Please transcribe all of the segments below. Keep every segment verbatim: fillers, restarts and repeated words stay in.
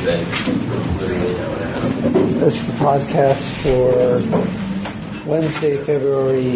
say literally how it happened. This is the podcast for Wednesday, February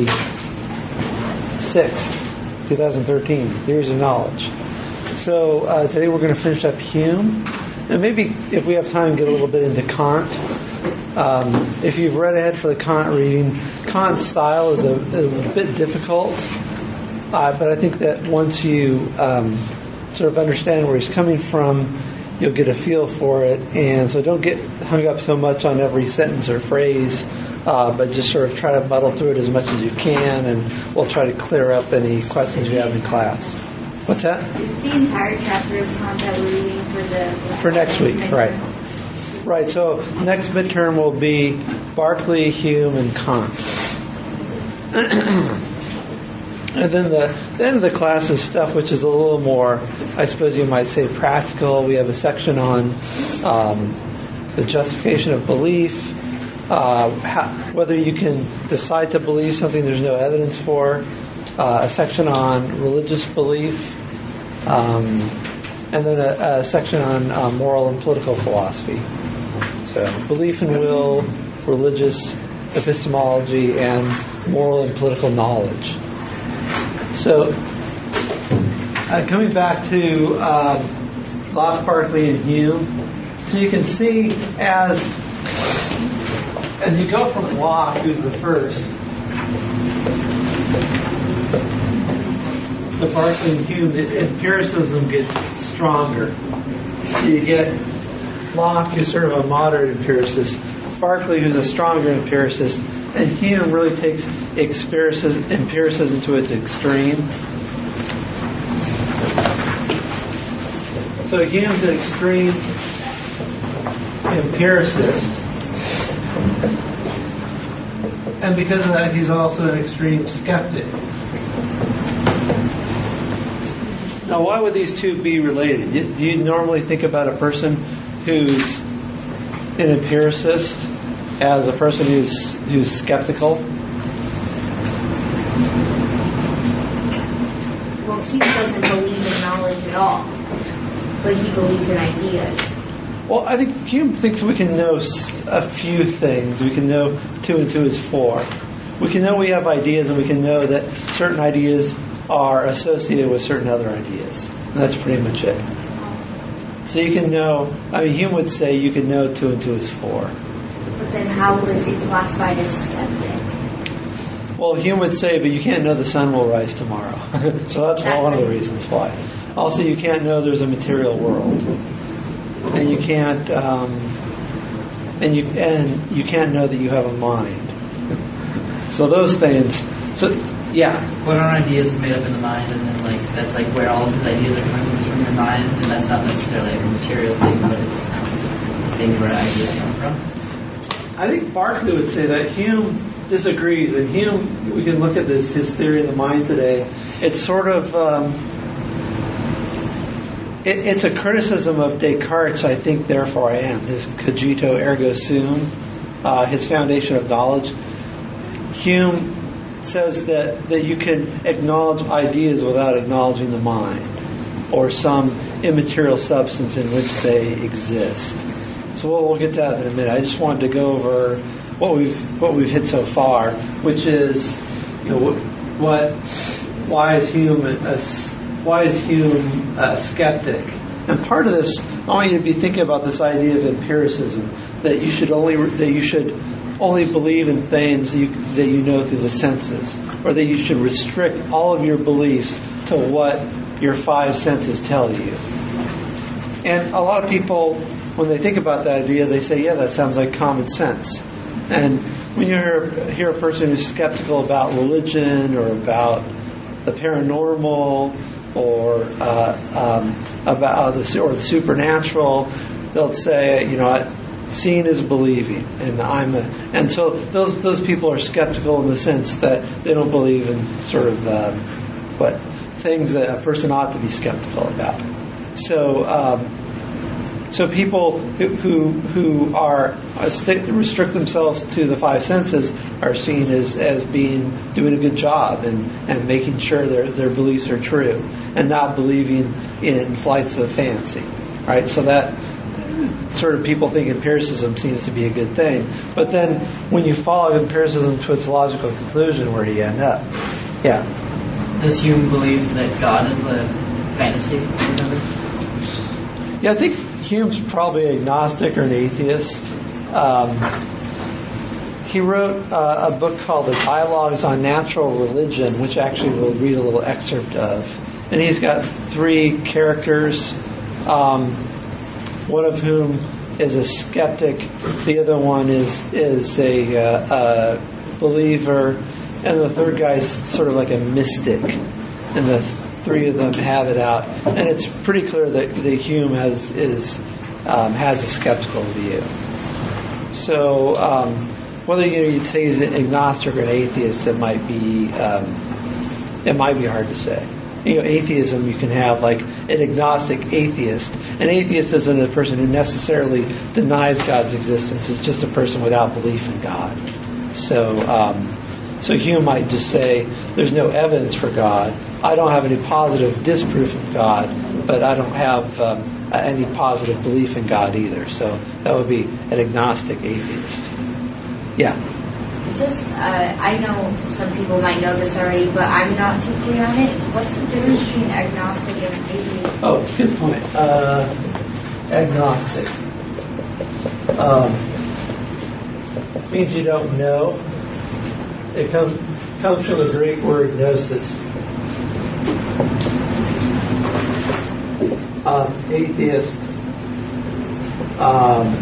sixth, twenty thirteen, Theories of Knowledge. So uh, today we're going to finish up Hume, and maybe if we have time, get a little bit into Kant. Um, if you've read ahead for the Kant reading, Kant's style is a, is a bit difficult, uh, but I think that once you um, sort of understand where he's coming from, you'll get a feel for it. And so don't get hung up so much on every sentence or phrase, uh, but just sort of try to muddle through it as much as you can, and we'll try to clear up any questions you have in class. What's that? Is the entire chapter of Kant that we're reading for the... For next week, right. Right, so next midterm will be Berkeley, Hume, and Kant. And then the, the end of the class is stuff which is a little more, I suppose you might say, practical. We have a section on um, the justification of belief, uh, how, whether you can decide to believe something there's no evidence for, uh, a section on religious belief, um, and then a, a section on uh, moral and political philosophy. So belief and will, religious epistemology, and moral and political knowledge. So, uh, coming back to uh, Locke, Berkeley, and Hume, so you can see as as you go from Locke, who's the first, to Berkeley and Hume, the empiricism gets stronger. So you get Locke, who's sort of a moderate empiricist, Berkeley, who's a stronger empiricist, and Hume really takes empiricism, empiricism to its extreme. So Hume's an extreme empiricist, and because of that, he's also an extreme skeptic. Now, why would these two be related? Do you normally think about a person who's an empiricist as a person who's who's skeptical? Well, he doesn't believe in knowledge at all, but he believes in ideas. Well, I think Hume thinks we can know a few things. We can know two and two is four. We can know we have ideas, and we can know that certain ideas are associated with certain other ideas. And that's pretty much it. So you can know, I mean, Hume would say you can know two and two is four. But then how was he classified as skeptic? Well, Hume would say, but you can't know the sun will rise tomorrow. So that's one of the reasons why. Also, you can't know there's a material world. And you can't, um, and you and you can't know that you have a mind. So those things, so, yeah. What are ideas made up in the mind, and then like that's like where all of his ideas are coming from your mind, and that's not necessarily a material thing, but it's things where ideas come from? I think Berkeley would say that. Hume disagrees, and Hume, we can look at this, his theory of the mind today. It's sort of, um, it, it's a criticism of Descartes' I think, therefore I am, his cogito ergo sum, uh, his foundation of knowledge. Hume says that, that you can acknowledge ideas without acknowledging the mind or some immaterial substance in which they exist. So we'll, we'll get to that in a minute. I just wanted to go over what we've what we've hit so far, which is, you know, what why is Hume a, why is Hume a skeptic? And part of this, I want you to be thinking about this idea of empiricism, that you should only that you should only believe in things that you, that you know through the senses, or that you should restrict all of your beliefs to what your five senses tell you. And a lot of people, when they think about that idea, they say, yeah, that sounds like common sense. And when you hear, hear a person who's skeptical about religion or about the paranormal or uh, um, about the, or the supernatural, they'll say, you know, seeing is believing, and I'm a, and so those those people are skeptical in the sense that they don't believe in sort of um, what things that a person ought to be skeptical about. So. Um, So people who who, who are uh, st- restrict themselves to the five senses are seen as, as being doing a good job and, and making sure their their beliefs are true and not believing in flights of fancy, right? So that sort of people think empiricism seems to be a good thing. But then when you follow empiricism to its logical conclusion, where do you end up? Yeah. Does Hume believe that God is a fantasy? Yeah, I think Hume's probably agnostic or an atheist. Um, he wrote uh, a book called The Dialogues on Natural Religion, which actually we'll read a little excerpt of. And he's got three characters, um, one of whom is a skeptic, the other one is is a, uh, a believer, and the third guy's sort of like a mystic. And the three of them have it out, and it's pretty clear that, that Hume has is um, has a skeptical view. So um, whether you know, you'd say he's an agnostic or an atheist, it might be um, it might be hard to say. You know, atheism, you can have like an agnostic atheist. An atheist isn't a person who necessarily denies God's existence. It's just a person without belief in God. So, um, so Hume might just say, there's no evidence for God. I don't have any positive disproof of God, but I don't have um, any positive belief in God either. So that would be an agnostic atheist. Yeah. Just, uh, I know some people might know this already, but I'm not too clear on it. What's the difference between agnostic and atheist? Oh, good point. Uh, agnostic um, means you don't know. It comes comes from the Greek word gnosis. Um, atheist. Um,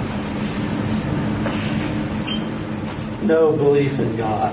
no belief in God,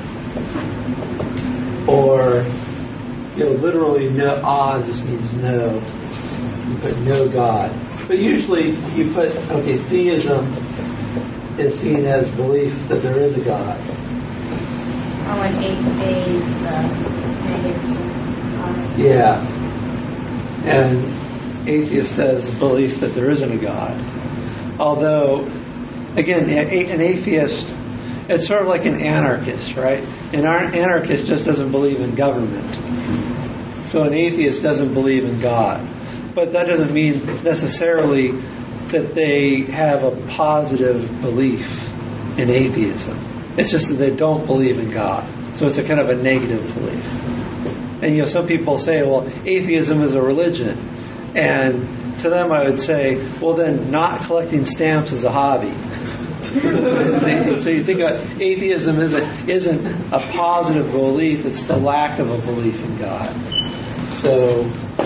or you know, literally no. Ah just means no. You put no God, but usually you put okay. Theism is seen as belief that there is a God. Oh, and eight days the negative. Yeah, and atheist says belief that there isn't a God. Although, again, an atheist. It's sort of like an anarchist, right? An anarchist just doesn't believe in government. So an atheist doesn't believe in God. But that doesn't mean necessarily that they have a positive belief in atheism. It's just that they don't believe in God. So it's a kind of a negative belief. And, you know, some people say, well, atheism is a religion. And to them I would say, well, then not collecting stamps is a hobby. so, so you think about atheism isn't isn't a positive belief; it's the lack of a belief in God. So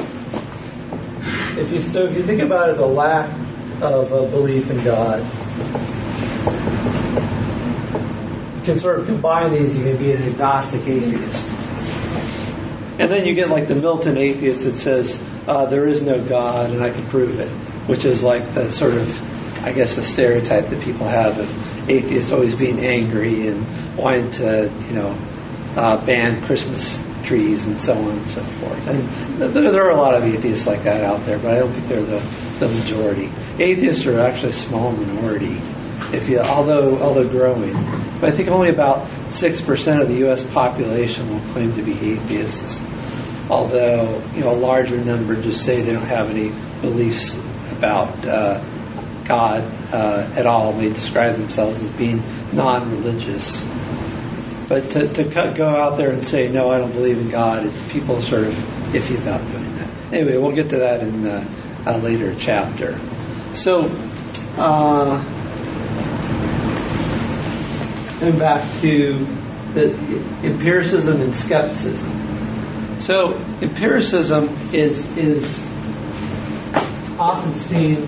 if you so if you think about it as a lack of a belief in God, you can sort of combine these. You can be an agnostic atheist, and then you get like the Milton atheist that says uh, there is no God and I can prove it, which is like the sort of, I guess, the stereotype that people have of atheists always being angry and wanting to, you know, uh, ban Christmas trees and so on and so forth. And there, there are a lot of atheists like that out there, but I don't think they're the, the majority. Atheists are actually a small minority, if you, although although growing. But I think only about six percent of the U S population will claim to be atheists, although, you know, a larger number just say they don't have any beliefs about uh, God uh, at all. They describe themselves as being non-religious. But to, to cut, go out there and say, no, I don't believe in God, it's, people are sort of iffy about doing that. Anyway, we'll get to that in uh, a later chapter. So, uh, and back to the empiricism and skepticism. So, empiricism is is often seen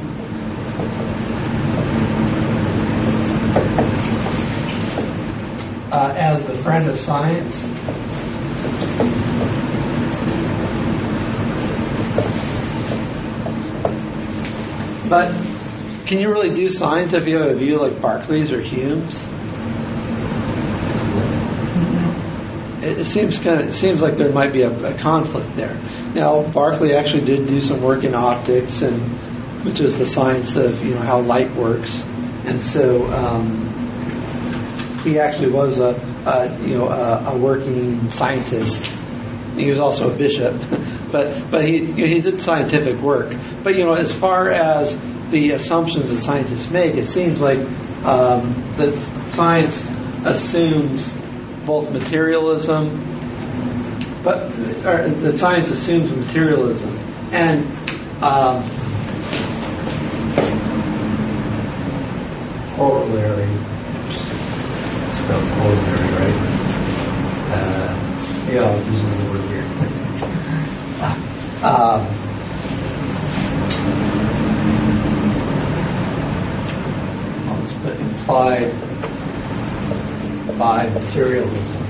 Uh, as the friend of science. But can you really do science if you have a view like Berkeley's or Hume's? It, it seems kind of it seems like there might be a, a conflict there. Now, Berkeley actually did do some work in optics, and which is the science of, you know, how light works, and so. Um, He actually was a, a you know a, a working scientist. He was also a bishop, but but he you know, he did scientific work. But you know, as far as the assumptions that scientists make, it seems like um, that science assumes both materialism, but or that science assumes materialism and um, corollary. It's spelled corollary, right? Uh, yeah, I'm using the word here. Um, implied by materialism.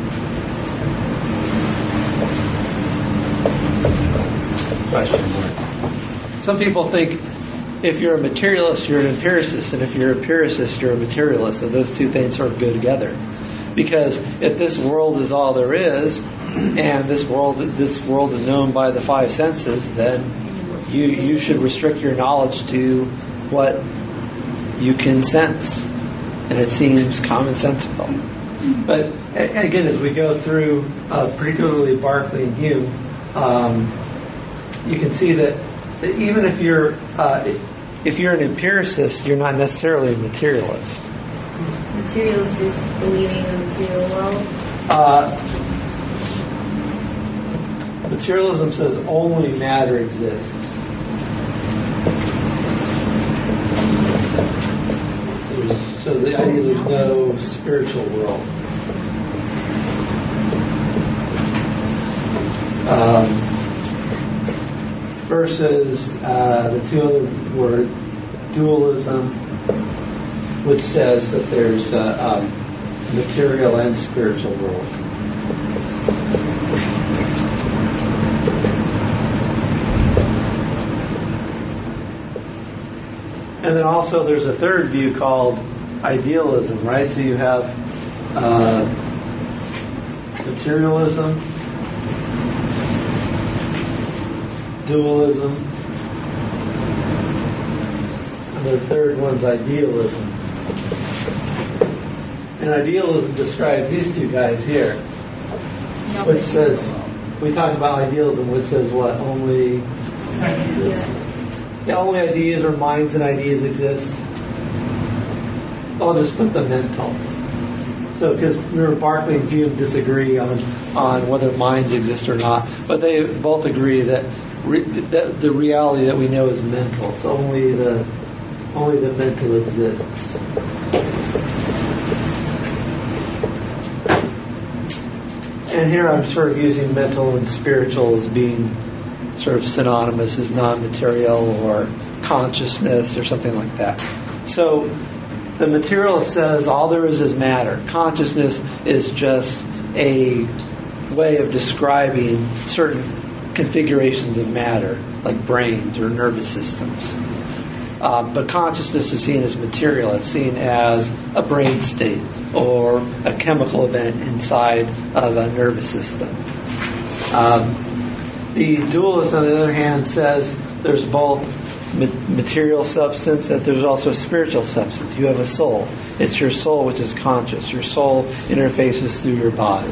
Question mark. Some people think if you're a materialist, you're an empiricist, and if you're an empiricist, you're a materialist, and those two things sort of go together. Because if this world is all there is, and this world this world is known by the five senses, then you you should restrict your knowledge to what you can sense, and it seems commonsensical. But again, as we go through, uh, particularly Berkeley and Hume, um, you can see that, that even if you're uh, if you're an empiricist, you're not necessarily a materialist. Materialist is believing in the material world. Uh, materialism says only matter exists. So the idea there's no spiritual world. Um, versus uh, the two other words, dualism, which says that there's a um, material and spiritual world. And then also there's a third view called idealism, right? So you have uh, materialism, dualism, and the third one's idealism. And idealism describes these two guys here, which says, we talked about idealism, which says what? Only yeah, only ideas or minds and ideas exist. I'll just put the mental. So, because remember, Berkeley and Hume disagree on on whether minds exist or not, but they both agree that, re, that the reality that we know is mental. So only the only the mental exists. And here I'm sort of using mental and spiritual as being sort of synonymous as non-material or consciousness or something like that. So the materialist says all there is is matter. Consciousness is just a way of describing certain configurations of matter, like brains or nervous systems. Um, but consciousness is seen as material. It's seen as a brain state or a chemical event inside of a nervous system. Um, the dualist, on the other hand, says there's both material substance and there's also spiritual substance. You have a soul. It's your soul which is conscious. Your soul interfaces through your body.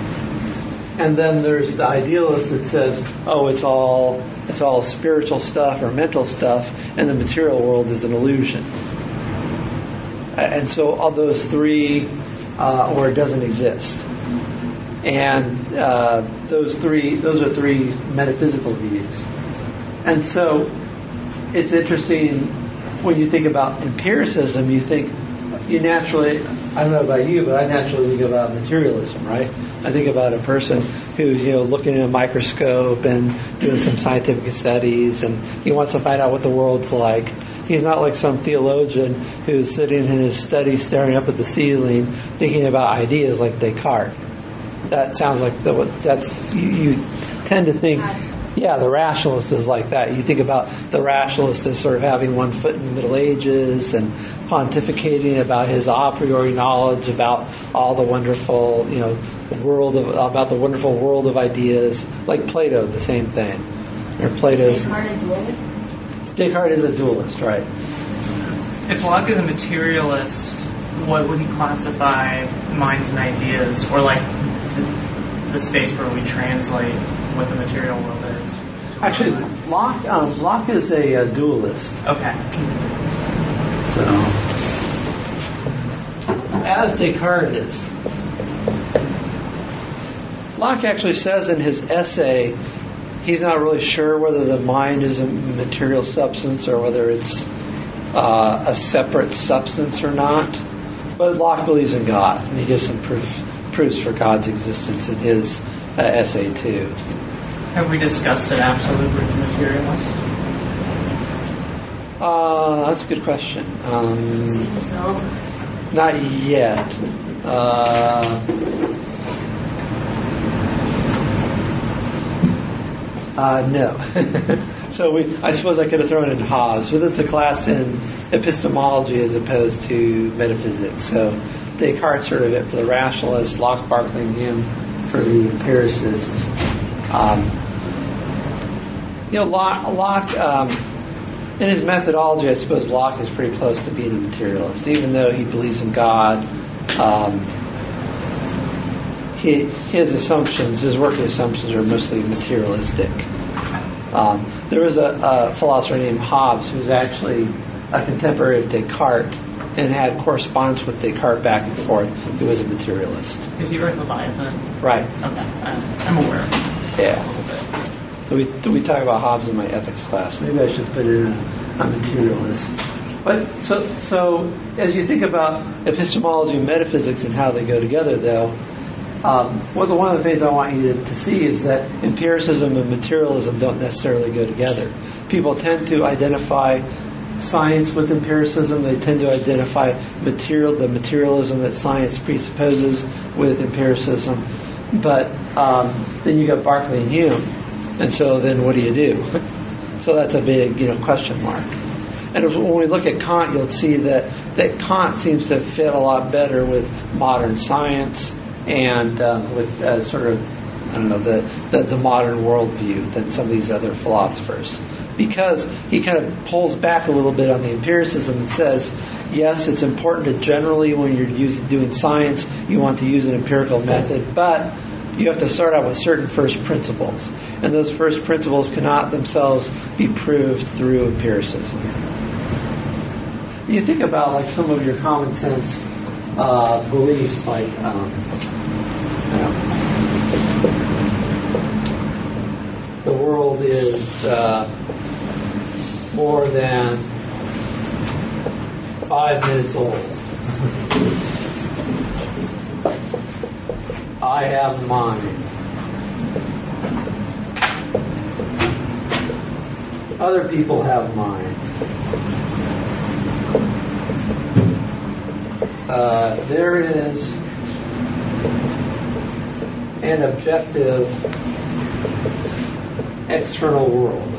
And then there's the idealist that says, oh, it's all it's all spiritual stuff or mental stuff, and the material world is an illusion. And so all those three, uh, or it doesn't exist. And uh, those three, those are three metaphysical views. And so it's interesting when you think about empiricism, you think, you naturally, I don't know about you, but I naturally think about materialism, right? I think about a person who's, you know, looking in a microscope and doing some scientific studies, and he wants to find out what the world's like. He's not like some theologian who's sitting in his study staring up at the ceiling thinking about ideas like Descartes. That sounds like the, that's, you, you tend to think, yeah, the rationalist is like that. You think about the rationalist as sort of having one foot in the Middle Ages and pontificating about his a priori knowledge about all the wonderful, you know, world of, about the wonderful world of ideas, like Plato, the same thing. Or Plato's. Descartes a dualist? Descartes is a dualist, right? If Locke is a materialist, what would he classify minds and ideas, or like the, the space where we translate what the material world is to Actually, Locke, um, Locke is a, uh dualist. Okay. So, as Descartes is. Locke actually says in his essay, he's not really sure whether the mind is a material substance or whether it's uh, a separate substance or not. But Locke believes in God, and he gives some proof, proofs for God's existence in his uh, essay too. Have we discussed an absolute materialist? Uh, that's a good question. Um, Seems so. not yet. Uh, uh, no. So we, I suppose I could have thrown in Hobbes, but it's a class in epistemology as opposed to metaphysics. So Descartes sort of it for the rationalists, Locke, Berkeley, and Hume for the empiricists. Um, you know, Locke, Locke um, in his methodology, I suppose Locke is pretty close to being a materialist, even though he believes in God. Um, he, his assumptions, his working assumptions, are mostly materialistic. Um, there was a, a philosopher named Hobbes who was actually a contemporary of Descartes and had correspondence with Descartes back and forth. He was a materialist. Did he write Leviathan? Right. Okay, I'm, I'm aware of it. Yeah. A little bit. So we we talk about Hobbes in my ethics class. Maybe I should put it in a, a materialist. But so so as you think about epistemology and metaphysics and how they go together, though. Um, well, the, one of the things I want you to, to see is that empiricism and materialism don't necessarily go together. People tend to identify science with empiricism. They tend to identify material, the materialism that science presupposes with empiricism. But um, then you got Berkeley and Hume, and so then what do you do? So that's a big, you know, question mark. And when we look at Kant, you'll see that that Kant seems to fit a lot better with modern science. And uh, with uh, sort of, I don't know, the, the, the modern worldview than some of these other philosophers. Because he kind of pulls back a little bit on the empiricism and says, yes, it's important to generally, when you're using, doing science, you want to use an empirical method, but you have to start out with certain first principles. And those first principles cannot themselves be proved through empiricism. You think about like some of your common sense uh, beliefs, like um, you know, the world is uh, more than five minutes old. I have mine. Other people have minds. Uh, there is an objective external world.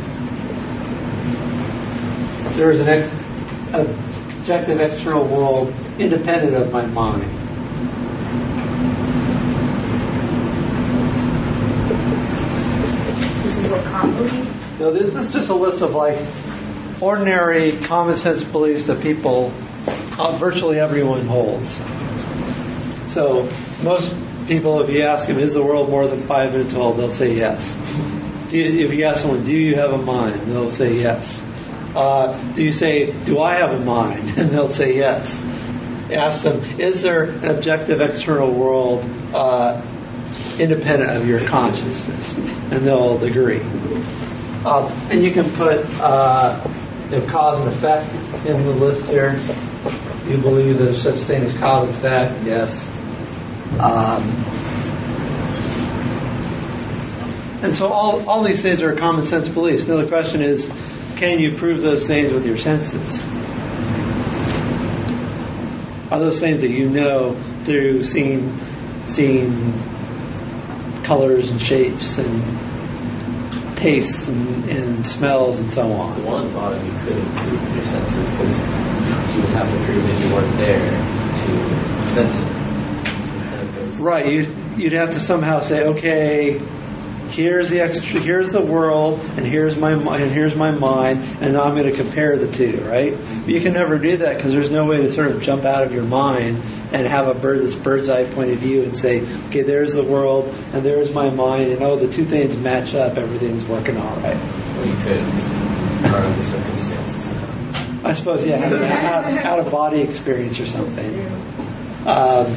There is an ex- objective external world independent of my mind. This is what Kant believed? No, this, this is just a list of like ordinary common sense beliefs that people, uh, virtually everyone holds. So most people, if you ask them, is the world more than five minutes old, they'll say yes. Do you, if you ask someone, do you have a mind? They'll say yes. Uh, do you say, do I have a mind? And they'll say yes. Ask them, is there an objective external world uh, independent of your consciousness? And they'll agree. Uh, and you can put uh, you know, cause and effect in the list here. You believe there's such thing as cause and effect? Yes. Um, and so all, all these things are common sense beliefs. Now the question is, can you prove those things with your senses? Are those things that you know through seeing, seeing colors and shapes and tastes and, and smells and so on? The one thought you couldn't prove with your senses because you would have to prove that you weren't there to sense it. Right, you'd, you'd have to somehow say, okay, here's the extra, here's the world, and here's my and here's my mind, and now I'm going to compare the two, right? But you can never do that because there's no way to sort of jump out of your mind and have a bird this bird's eye point of view and say, okay, there's the world and there's my mind, and oh, the two things match up, everything's working all right. Well, you could part of the circumstances. I suppose, yeah, out, out, out of body experience or something. Um,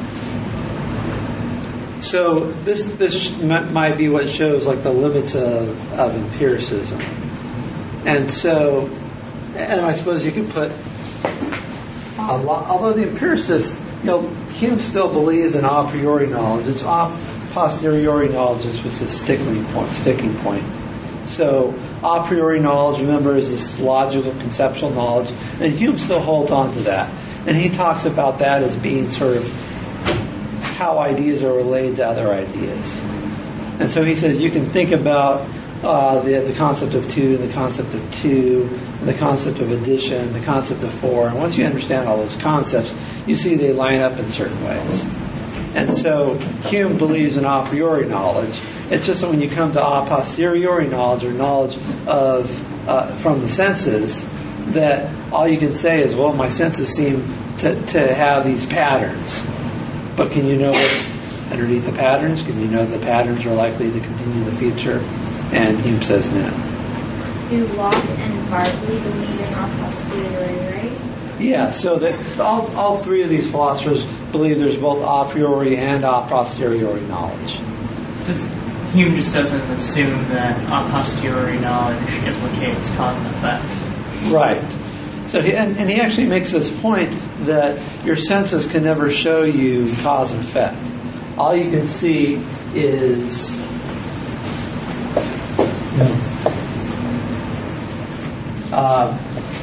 so this this might be what shows like the limits of, of empiricism. And so, and I suppose you could put, a lot, although the empiricists, you know, Hume still believes in a priori knowledge. It's a posteriori knowledge is what's the sticking point. Sticking point. So a priori knowledge, remember, is this logical conceptual knowledge, and Hume still holds on to that. And he talks about that as being sort of how ideas are related to other ideas. And so he says you can think about uh, the, the concept of two, and the concept of two, and the concept of addition, the concept of four. And once you understand all those concepts, you see they line up in certain ways. And so Hume believes in a priori knowledge. It's just that when you come to a posteriori knowledge, or knowledge of uh, from the senses, that all you can say is, well, my senses seem to, to have these patterns. But can you know what's underneath the patterns? Can you know the patterns are likely to continue in the future? And Hume says no. Do Locke and Berkeley believe in a posteriori, right? Yeah, so that all, all three of these philosophers believe there's both a priori and a posteriori knowledge. Does, Hume just doesn't assume that a posteriori knowledge implicates cause and effect. Right. So he, and, and he actually makes this point that your senses can never show you cause and effect. All you can see is uh,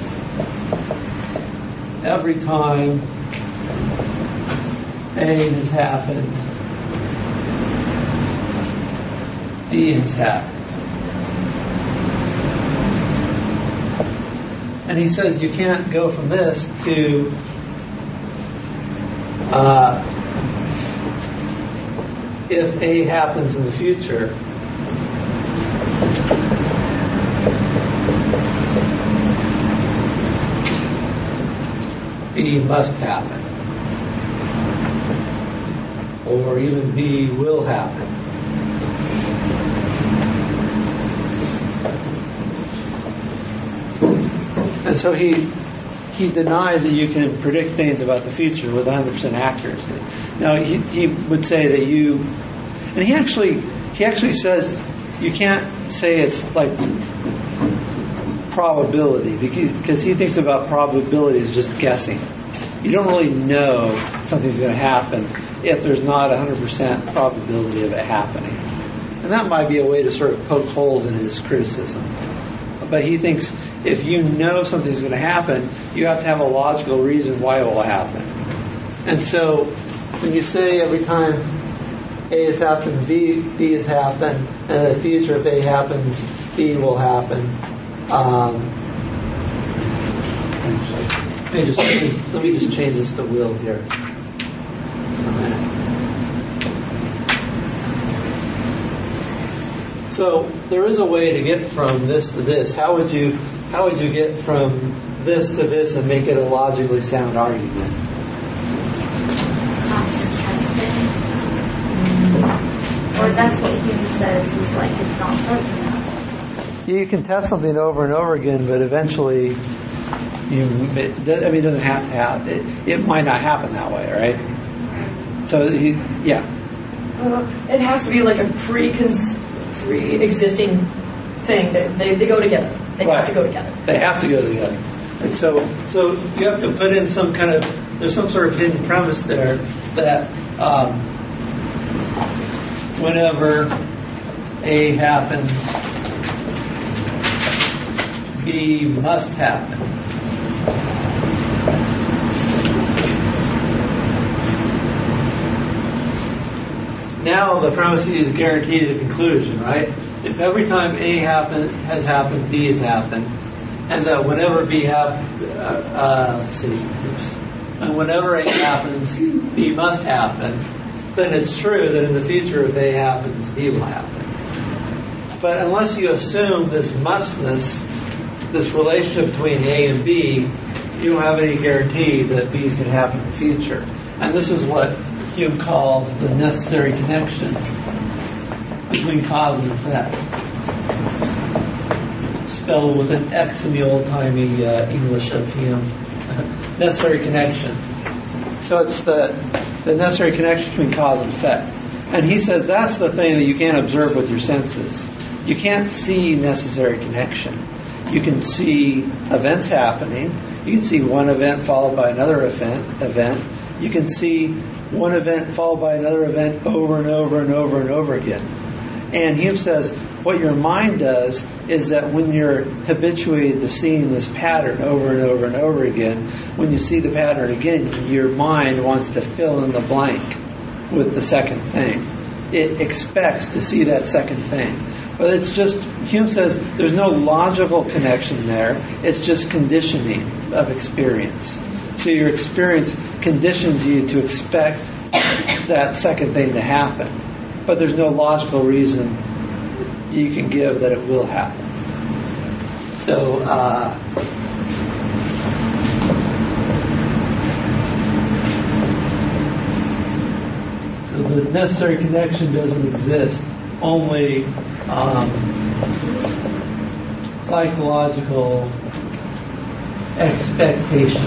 every time A has happened, B has happened. And he says you can't go from this to uh, if A happens in the future, B must happen. Or even B will happen. And so he he denies that you can predict things about the future with one hundred percent accuracy. Now he he would say that you, and he actually he actually says you can't say it's like probability because because he thinks about probability as just guessing. You don't really know something's going to happen if there's not a one hundred percent probability of it happening. And that might be a way to sort of poke holes in his criticism. But he thinks if you know something's going to happen, you have to have a logical reason why it will happen. And so when you say every time A has happened, B, B has happened, and in the future if A happens, B will happen. Um, let me just change, let me just change this to will here. So there is a way to get from this to this. How would you how would you get from this to this and make it a logically sound argument? Constant testing. Or that's what Hume says is like it's not certain enough. You can test something over and over again, but eventually, you. It, I mean, it doesn't have to happen. It, it might not happen that way, right? So, he, yeah. Uh, it has to be like a pre pre-existing thing that they, they go together. They Right. have to go together. They have to go together. And so, so you have to put in some kind of, there's some sort of hidden premise there that um, whenever A happens, B must happen. Now the premise is guaranteed a conclusion, right? If every time A happen, has happened, B has happened, and that whenever B happens, uh, uh, let's see, oops, and whenever A happens, B must happen, then it's true that in the future if A happens, B will happen. But unless you assume this mustness, this relationship between A and B, you don't have any guarantee that B is going to happen in the future. And this is what Hume calls the necessary connection between cause and effect. Spelled with an X in the old-timey uh, English of Hume. Necessary connection. So it's the, the necessary connection between cause and effect. And he says that's the thing that you can't observe with your senses. You can't see necessary connection. You can see events happening. You can see one event followed by another event. event. You can see one event followed by another event over and over and over and over again. And Hume says what your mind does is that when you're habituated to seeing this pattern over and over and over again, when you see the pattern again, your mind wants to fill in the blank with the second thing. It expects to see that second thing. But it's just, Hume says, there's no logical connection there. It's just conditioning of experience. So your experience conditions you to expect that second thing to happen. But there's no logical reason you can give that it will happen. So, uh, so the necessary connection doesn't exist. Only um, psychological expectation.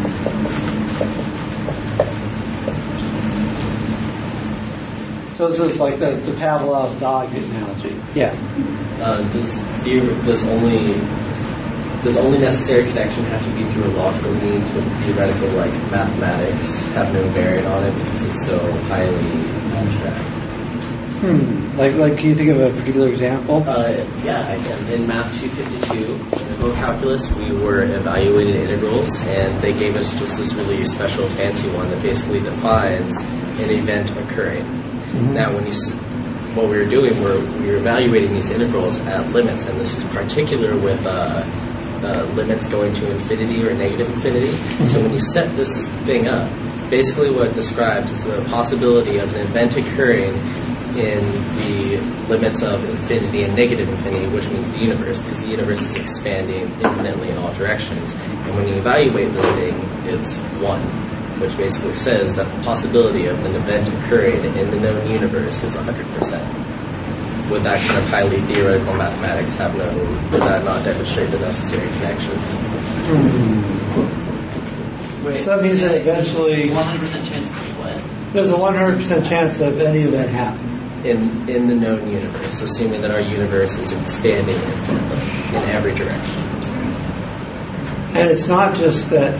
So this is like the, the Pavlov's dog analogy. Yeah. Uh, does the, does only does only necessary connection have to be through a logical means with theoretical like mathematics have no bearing on it because it's so highly abstract? Hmm. Like like can you think of a particular example? Uh, yeah, I can. In Math two fifty-two, in calculus, we were evaluating integrals, and they gave us just this really special fancy one that basically defines an event occurring. Mm-hmm. Now, when you what we were doing, we're, we were evaluating these integrals at limits, and this is particular with uh, uh, limits going to infinity or negative infinity. Mm-hmm. So when you set this thing up, basically what it describes is the possibility of an event occurring in the limits of infinity and negative infinity, which means the universe, because the universe is expanding infinitely in all directions. And when you evaluate this thing, it's one, which basically says that the possibility of an event occurring in the known universe is one hundred percent. Would that kind of highly theoretical mathematics have no, would that not demonstrate the necessary connection? Wait, so that means that eventually one hundred percent chance of what? There's a one hundred percent chance of any event happening. In, in the known universe, assuming that our universe is expanding infinitely in every direction. And it's not just that.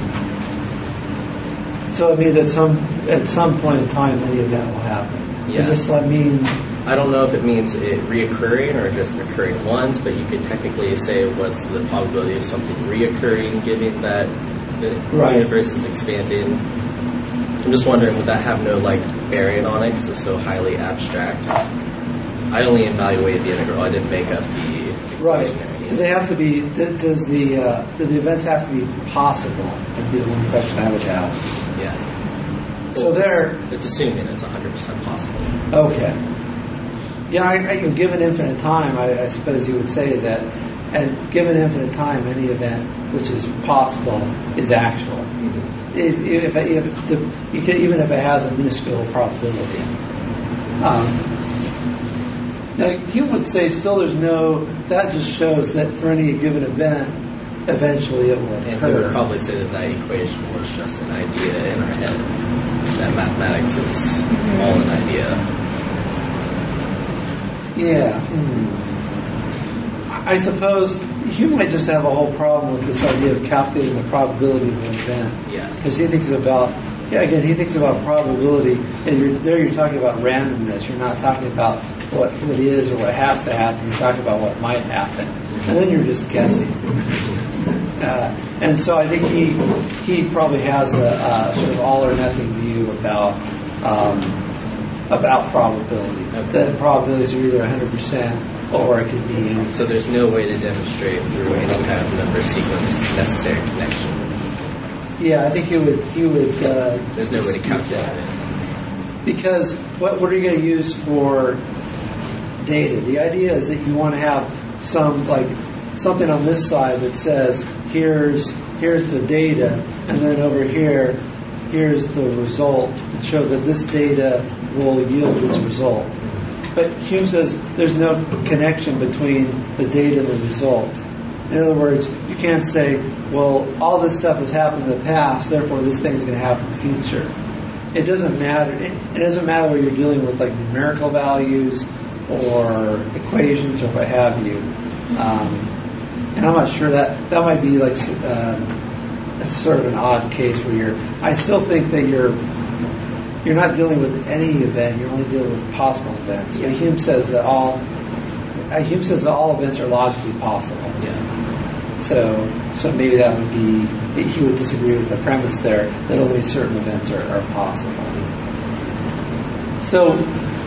So it means at some at some point in time, any event will happen. Yeah. Does this like mean? I don't know if it means it reoccurring or just occurring once, but you could technically say what's the probability of something reoccurring, given that the right. universe is expanding. I'm just wondering, would that have no like bearing on it because it's so highly abstract? I only evaluated the integral. I didn't make up the right. Do they have to be? Does the uh, do the events have to be possible? Would be the one question I would have. Yeah. So well, there, it's, it's assuming it's one hundred percent possible. Okay. Yeah, I, I, given infinite time, I, I suppose you would say that, and given infinite time, any event which is possible is actual. Mm-hmm. If, if, if the, you can, even if it has a minuscule probability. Um, now, you would say still there's no, that just shows that for any given event, eventually it will occur. And we would probably say that that equation was just an idea in our head. That mathematics is all an idea. Yeah. Hmm. I suppose you might just have a whole problem with this idea of calculating the probability of an event. Yeah. Because he thinks about, yeah, again, he thinks about probability, and you're, there you're talking about randomness. You're not talking about what, what is or what has to happen. You're talking about what might happen. And then you're just guessing. Uh, and so I think he he probably has a, a sort of all or nothing view about um, about probability. Okay. That probabilities are either one hundred percent or it could be anything. So there's no way to demonstrate through any kind of number sequence necessary connection. Yeah, I think he would. He would. Uh, there's no way to calculate it. Because what what are you going to use for data. The idea is that you want to have some like something on this side that says here's here's the data, and then over here here's the result, and show that this data will yield this result. But Hume says there's no connection between the data and the result. In other words, you can't say, well, all this stuff has happened in the past, therefore this thing's going to happen in the future. It doesn't matter. It, it doesn't matter whether you're dealing with like numerical values or equations or what have you. Um, and I'm not sure that that might be like uh, it's sort of an odd case where you're. I still think that you're you're not dealing with any event. You're only dealing with possible events. But Hume says that all uh, Hume says that all events are logically possible. Yeah. So, so maybe that would be, he would disagree with the premise there that only certain events are, are possible. So,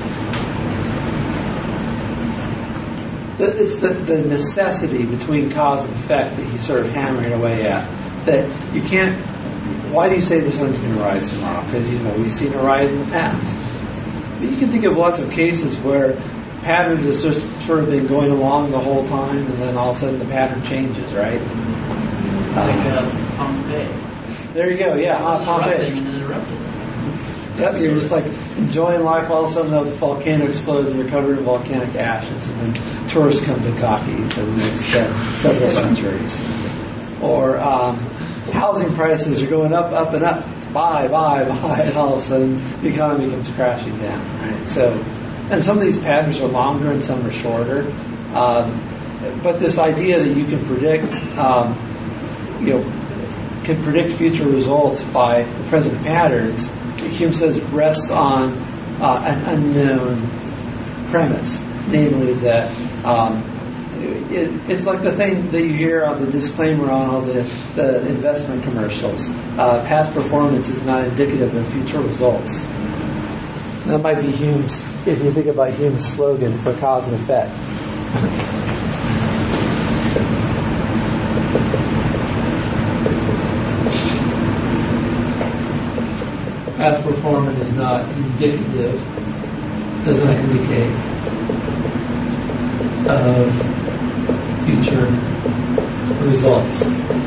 the, it's the, the necessity between cause and effect that he's sort of hammering away at. That you can't, why do you say the sun's going to rise tomorrow? Because, you know, we've seen it rise in the past. But you can think of lots of cases where patterns have just sort of been going along the whole time, and then all of a sudden the pattern changes, right? Like uh, Pompeii. There you go, yeah, uh, Pompeii. And then erupted. Yep, you're just like enjoying life, all of a sudden the volcano explodes and you're covered in volcanic ashes, and then tourists come to Kaki for the next uh, several centuries. Or um, housing prices are going up, up, and up. Buy, buy, buy, and all of a sudden the economy comes crashing down, right? So, and some of these patterns are longer and some are shorter. Um, but this idea that you can predict, um, you know, can predict future results by present patterns, Hume says rests on uh, an unknown premise, namely that um, it, it's like the thing that you hear on the disclaimer on all the, the investment commercials. Uh, past performance is not indicative of future results. That might be Hume's, if you think about Hume's slogan for cause and effect. Past performance is not indicative, does not indicate of future results.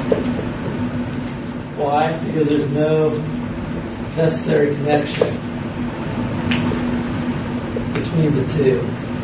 Why? Because there's no necessary connection between the two.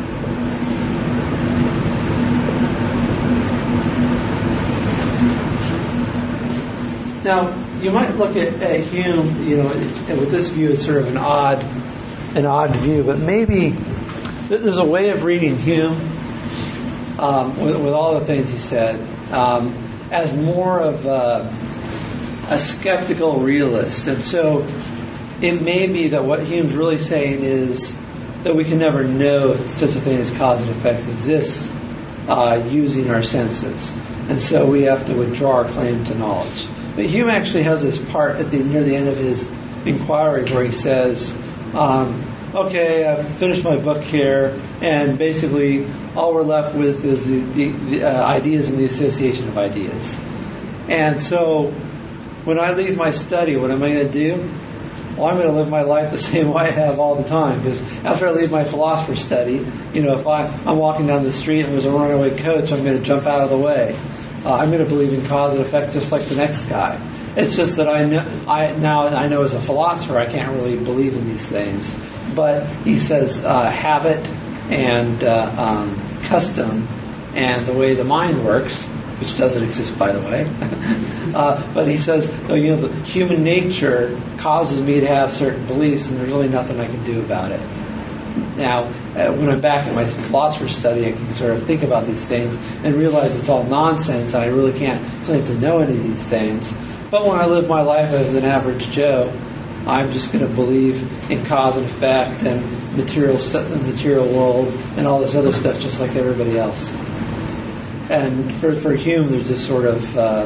Now, you might look at, at Hume, you know, and with this view, it's sort of an odd, an odd view. But maybe there's a way of reading Hume um, with, with all the things he said um, as more of a, a skeptical realist. And so, it may be that what Hume's really saying is that we can never know if such a thing as cause and effect exists uh, using our senses, and so we have to withdraw our claim to knowledge. But Hume actually has this part at the near the end of his inquiry where he says, um, okay, I've finished my book here, and basically all we're left with is the, the, the uh, ideas and the association of ideas. And so when I leave my study, what am I going to do? Well, I'm going to live my life the same way I have all the time, because after I leave my philosopher's study, you know, if I, I'm walking down the street and there's a runaway coach, I'm going to jump out of the way. Uh, I'm going to believe in cause and effect just like the next guy. It's just that I know, I now I know as a philosopher I can't really believe in these things. But he says uh, habit and uh, um, custom and the way the mind works, which doesn't exist, by the way. uh, but he says, oh, you know, the human nature causes me to have certain beliefs, and there's really nothing I can do about it. Now, uh, when I'm back at my philosopher's study, I can sort of think about these things and realize it's all nonsense, and I really can't claim to know any of these things. But when I live my life as an average Joe, I'm just going to believe in cause and effect and material st- the material world and all this other stuff just like everybody else. And for for Hume, there's this sort of uh,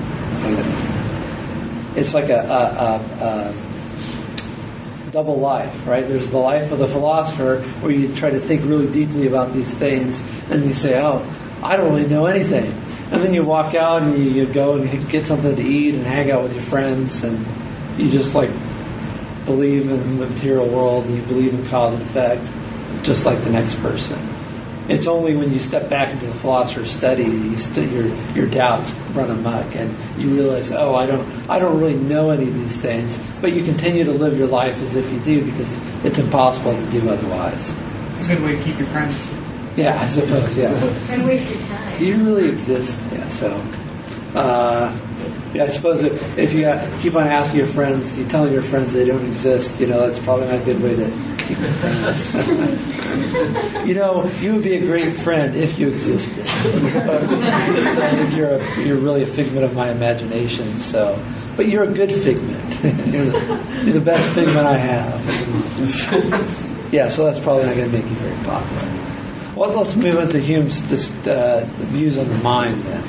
it's like a, a, a, a double life, right? There's the life of the philosopher where you try to think really deeply about these things, and you say, "Oh, I don't really know anything." And then you walk out and you, you go and get something to eat and hang out with your friends, and you just like believe in the material world and you believe in cause and effect, just like the next person. It's only when you step back into the philosopher's study you st- your your doubts run amok, and you realize, oh, I don't I don't really know any of these things, but you continue to live your life as if you do because it's impossible to do otherwise. It's a good way to keep your friends. Yeah, I suppose. Yeah. And waste your time. Do you really exist? Yeah. So, uh, yeah, I suppose if, if you keep on asking your friends, you telling your friends they don't exist, you know, that's probably not a good way to keep your friends. You know, you would be a great friend if you existed. I think you're a, you're really a figment of my imagination. So, but you're a good figment. You're the, you're the best figment I have. Yeah, so that's probably not going to make you very popular. Well, let's move into Hume's this, uh, views on the mind then.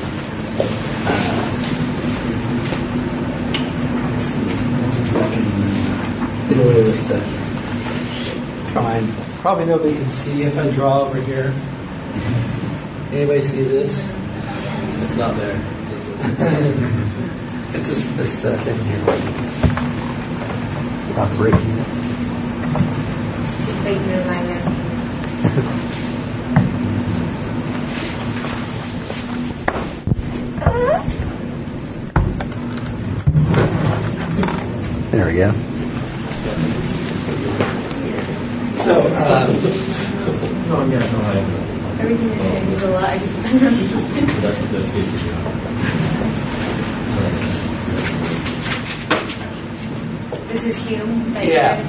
Get away with the trying. Probably nobody can see if I draw over here. Anybody see this? It's not there. It's just this uh, thing here. Without breaking it. Just a fake reminder. There we go. So, uh, No, yeah, no, I. Everything you're saying is a lie. That's that's easy. This is Hume. That Yeah. you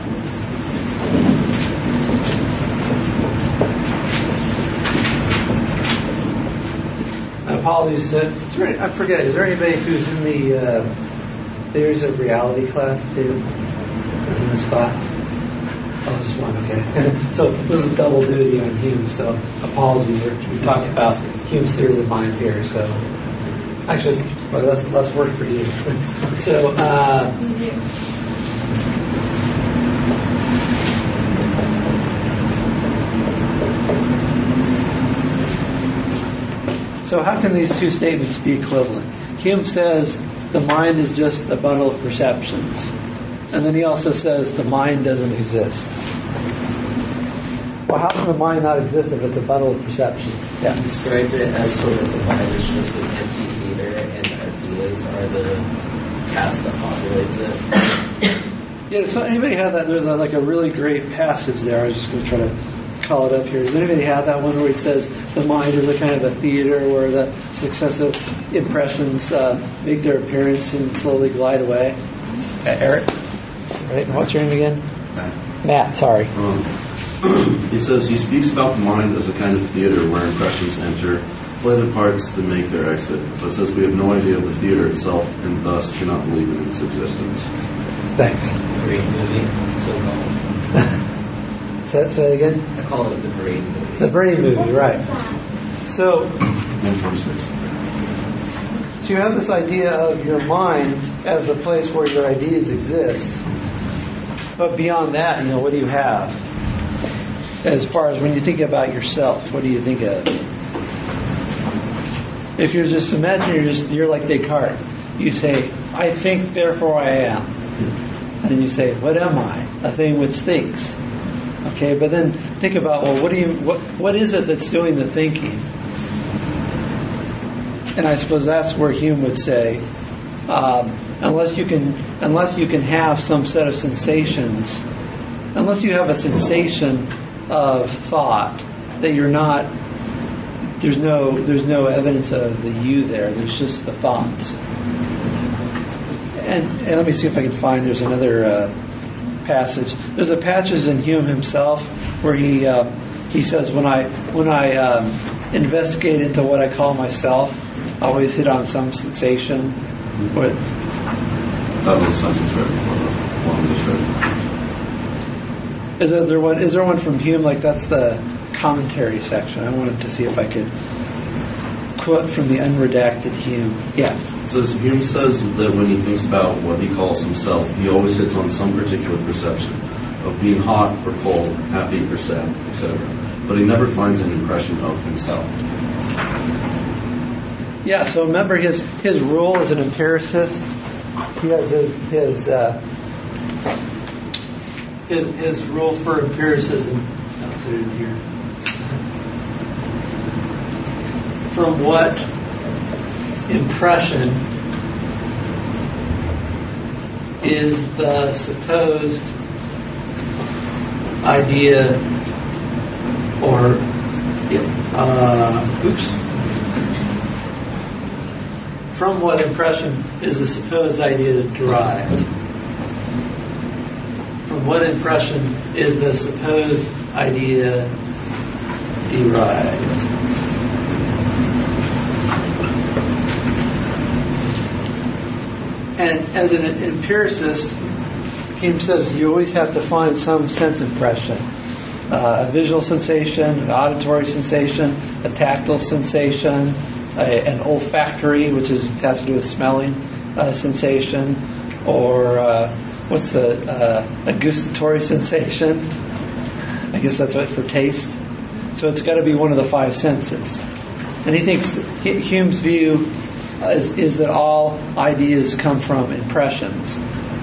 apologies. To, is there any, I forget. Is there anybody who's in the uh, Theories of Reality class too? Is in this class? Oh, just one. Okay. So this is double duty on Hume. So apologies. We're, we talked about Hume's theory of the mind here. So actually, well, less less work for you. So. Uh, So how can these two statements be equivalent? Hume says the mind is just a bundle of perceptions. And then he also says the mind doesn't exist. Well, how can the mind not exist if it's a bundle of perceptions? Yeah. Describe it as sort of the mind is just an empty theater and ideas are the cast that populates it. Yeah, so anybody have that? There's a, like a really great passage there. I was just going to try to call it up here. Does anybody have that one where he says the mind is a kind of a theater where the successive impressions uh, make their appearance and slowly glide away? Uh, Eric? Right? What's your name again? Matt. Matt, sorry. Um, he says he speaks about the mind as a kind of theater where impressions enter, play their parts, then make their exit, but says we have no idea of the theater itself and thus cannot believe in its existence. Thanks. Great movie, so-called. Say, say it again? I call it the brain movie. The brain movie, right. So, one forty-six. so you have this idea of your mind as the place where your ideas exist. But beyond that, you know, what do you have? As far as when you think about yourself, what do you think of? If you're just imagine you're just you're like Descartes. You say, I think, therefore I am. And you say, what am I? A thing which thinks. Okay, but then think about, well, what do you what what is it that's doing the thinking? And I suppose that's where Hume would say, um, unless you can unless you can have some set of sensations, unless you have a sensation of thought that you're not there's no there's no evidence of the you there, there's just the thoughts. And, and let me see if I can find there's another uh, passage. There's a passage in Hume himself where he uh, he says when I when I um, investigate into what I call myself, I always hit on some sensation. What? That was sentence right before the one was read. Is there one? Is there one from Hume? Like that's the commentary section. I wanted to see if I could quote from the unredacted Hume. Yeah. It says Hume says that when he thinks about what he calls himself, he always hits on some particular perception of being hot or cold, happy or sad, et cetera. But he never finds an impression of himself. Yeah. So remember his his rule as an empiricist. He has his his uh, his, his rule for empiricism. I'll put it in here. from what impression is the supposed idea or uh, oops from what impression is the supposed idea derived? From what impression is the supposed idea derived? And as an empiricist, Hume says you always have to find some sense impression. Uh, a visual sensation, an auditory sensation, a tactile sensation, a, an olfactory, which is has to do with smelling uh, sensation, or uh, what's the uh, a gustatory sensation? I guess that's what for taste. So it's got to be one of the five senses. And he thinks Hume's view is, is that all ideas come from impressions,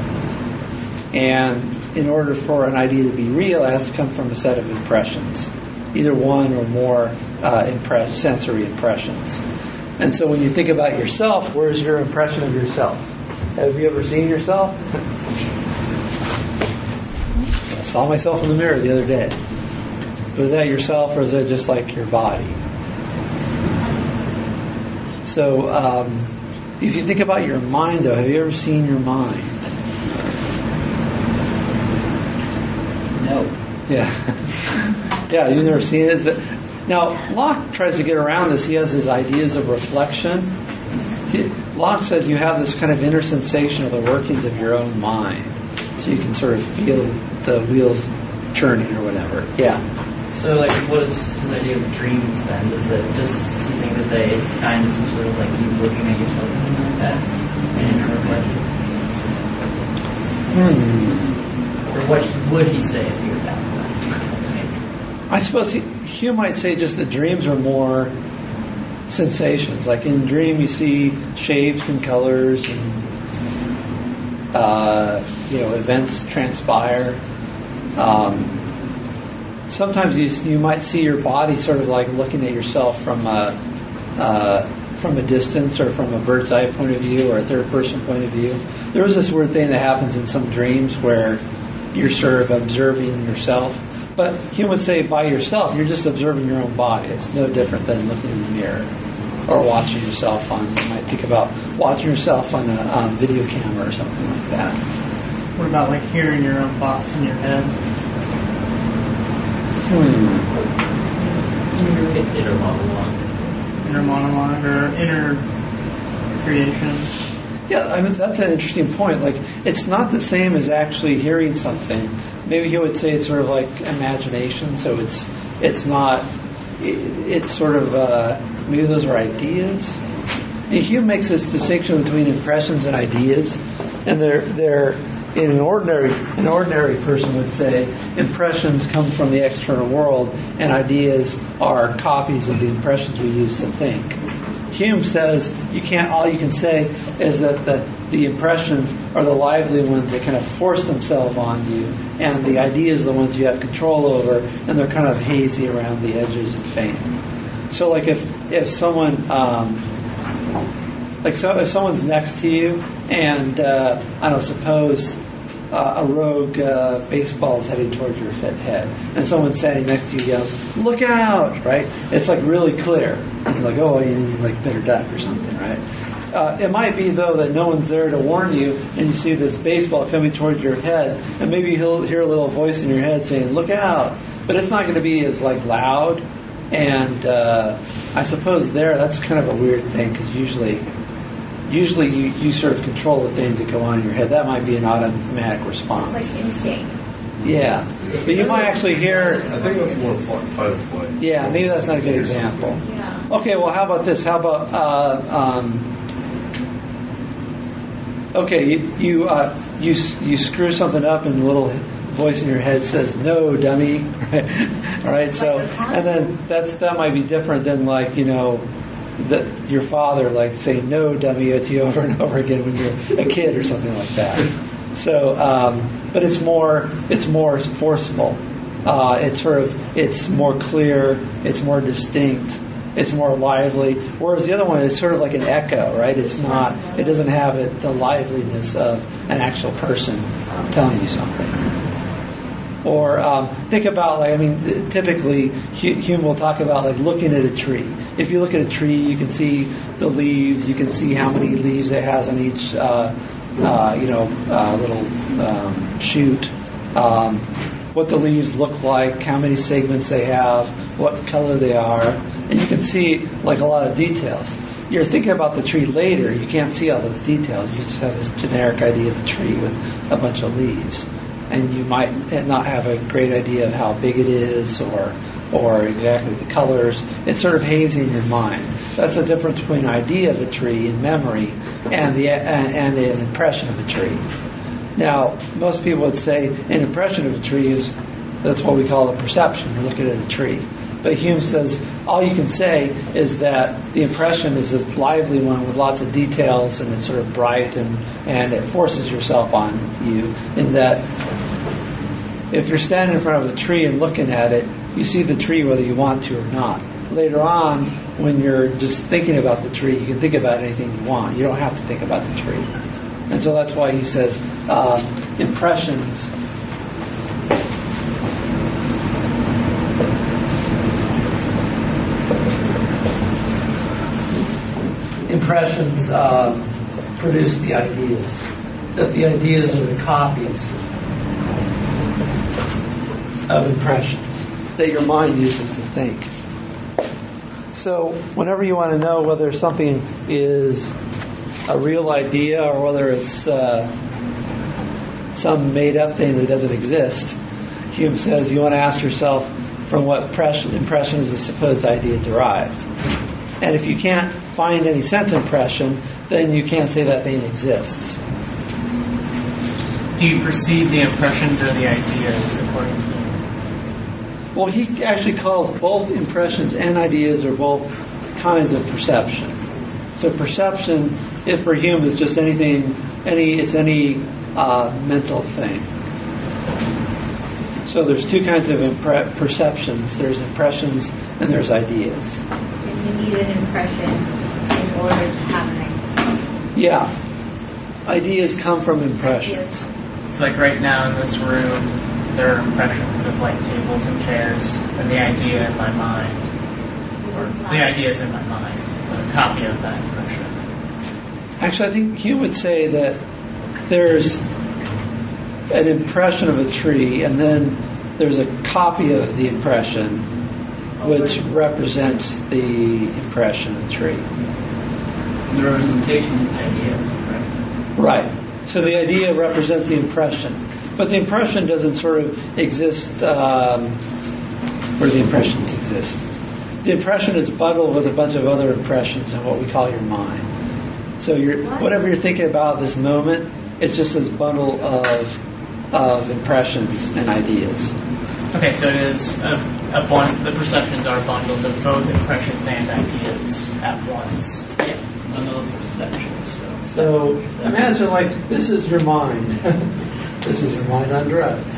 and in order for an idea to be real, it has to come from a set of impressions, either one or more uh, impress, sensory impressions. And so when you think about yourself, where's your impression of yourself? Have you ever seen yourself? I saw myself in the mirror the other day. Was that yourself, or is that just like your body? So um, if you think about your mind, though, have you ever seen your mind? No. Yeah. Yeah, you've never seen it. Now, Locke tries to get around this. He has his ideas of reflection. He, Locke says you have this kind of inner sensation of the workings of your own mind. So you can sort of feel the wheels turning or whatever. Yeah. So, like, what is his idea of dreams then? Does that, does he think that they tie into some sort of, like, you looking at yourself or something like that? And in a reflection? Hmm. Or what would he say if he was asked that? I suppose he, Hume might say just that dreams are more sensations. Like in dream, you see shapes and colors, and uh, you know, events transpire. Um, sometimes you you might see your body sort of like looking at yourself from a uh, from a distance, or from a bird's eye point of view, or a third person point of view. There was this weird thing that happens in some dreams where you're sort of observing yourself. But Hume would say by yourself, you're just observing your own body. It's no different than looking in the mirror or watching yourself on, you might think about watching yourself on a um, video camera or something like that. What about like hearing your own thoughts in your head? Hmm. Inner monologue. Inner monologue or inner creation? Yeah, I mean, that's an interesting point. Like, it's not the same as actually hearing something. Maybe he would say it's sort of like imagination, so it's it's not, it, it's sort of, uh, maybe those are ideas. And Hume makes this distinction between impressions and ideas, and they're, they're in an ordinary, an ordinary person would say impressions come from the external world, and ideas are copies of the impressions we use to think. Hume says you can't. All you can say is that the the impressions are the lively ones that kind of force themselves on you, and the ideas are the ones you have control over, and they're kind of hazy around the edges and faint. So, like if if someone um, like so if someone's next to you, and uh, I don't know, suppose uh, a rogue uh, baseball is heading towards your head, and someone standing next to you yells, "Look out!" Right? It's like really clear. And you're like, oh, you like better duck or something, right? Uh, it might be, though, that no one's there to warn you, and you see this baseball coming towards your head, and maybe you'll hear a little voice in your head saying, look out. But it's not going to be as, like, loud. And uh, I suppose there, that's kind of a weird thing, because usually usually you, you sort of control the things that go on in your head. That might be an automatic response. It's like instinct. Yeah. But you might actually hear... I think that's more fun, fight or flight. Yeah, maybe that's not a good example. Yeah. Okay, well, how about this? How about... Uh, um, okay, you you, uh, you you screw something up and a little voice in your head says, no, dummy. Right? All right, so... And then that's that might be different than, like, you know... that your father, like, saying no, dummy, to you over and over again when you're a kid or something like that. So, um, but it's more, it's more forceful. Uh, it's sort of, it's more clear, it's more distinct, it's more lively. Whereas the other one is sort of like an echo, right? It's not. It doesn't have it, the liveliness of an actual person telling you something. Or um, think about, like, I mean, typically Hume will talk about like looking at a tree. If you look at a tree, you can see the leaves. You can see how many leaves it has on each, uh, uh, you know, uh, little um, shoot. Um, what the leaves look like, how many segments they have, what color they are, and you can see like a lot of details. You're thinking about the tree later, you can't see all those details. You just have this generic idea of a tree with a bunch of leaves. And you might not have a great idea of how big it is or or exactly the colors. It's sort of hazy in your mind. That's the difference between an idea of a tree in memory and the and, and an impression of a tree. Now, most people would say an impression of a tree is, that's what we call a perception. You're looking at a tree. But Hume says all you can say is that the impression is a lively one with lots of details, and it's sort of bright, and, and it forces yourself on you in that if you're standing in front of a tree and looking at it, you see the tree whether you want to or not. Later on, when you're just thinking about the tree, you can think about anything you want. You don't have to think about the tree. And so that's why he says uh, impressions impressions uh, produce the ideas. That the ideas are the copies of impressions that your mind uses to think. So whenever you want to know whether something is a real idea or whether it's uh, some made-up thing that doesn't exist, Hume says you want to ask yourself from what impression, impression is the supposed idea derived. And if you can't find any sense impression, then you can't say that thing exists. Do you perceive the impressions or the ideas according to you? Well, he actually calls both impressions and ideas are both kinds of perception. So perception, if for Hume, is just anything, any it's any uh, mental thing. So there's two kinds of impre- perceptions. There's impressions and there's ideas. And you need an impression in order to have an idea. Yeah. Ideas come from impressions. It's like right now in this room, there are impressions of like tables and chairs, and the idea in my mind, or the idea is in my mind, a copy of that impression. Actually, I think Hume would say that there's an impression of a tree, and then there's a copy of the impression, which represents the impression of the tree. And the representation is the idea, right? Right. So the idea represents the impression. But the impression doesn't sort of exist um, where the impressions exist. The impression is bundled with a bunch of other impressions in what we call your mind. So you're, whatever you're thinking about this moment, it's just this bundle of of impressions and ideas. Okay, so it is a, a bond, the perceptions are bundles of both impressions and ideas at once. Yeah, bundle of perceptions. So, So imagine like this is your mind. This is your mind on drugs.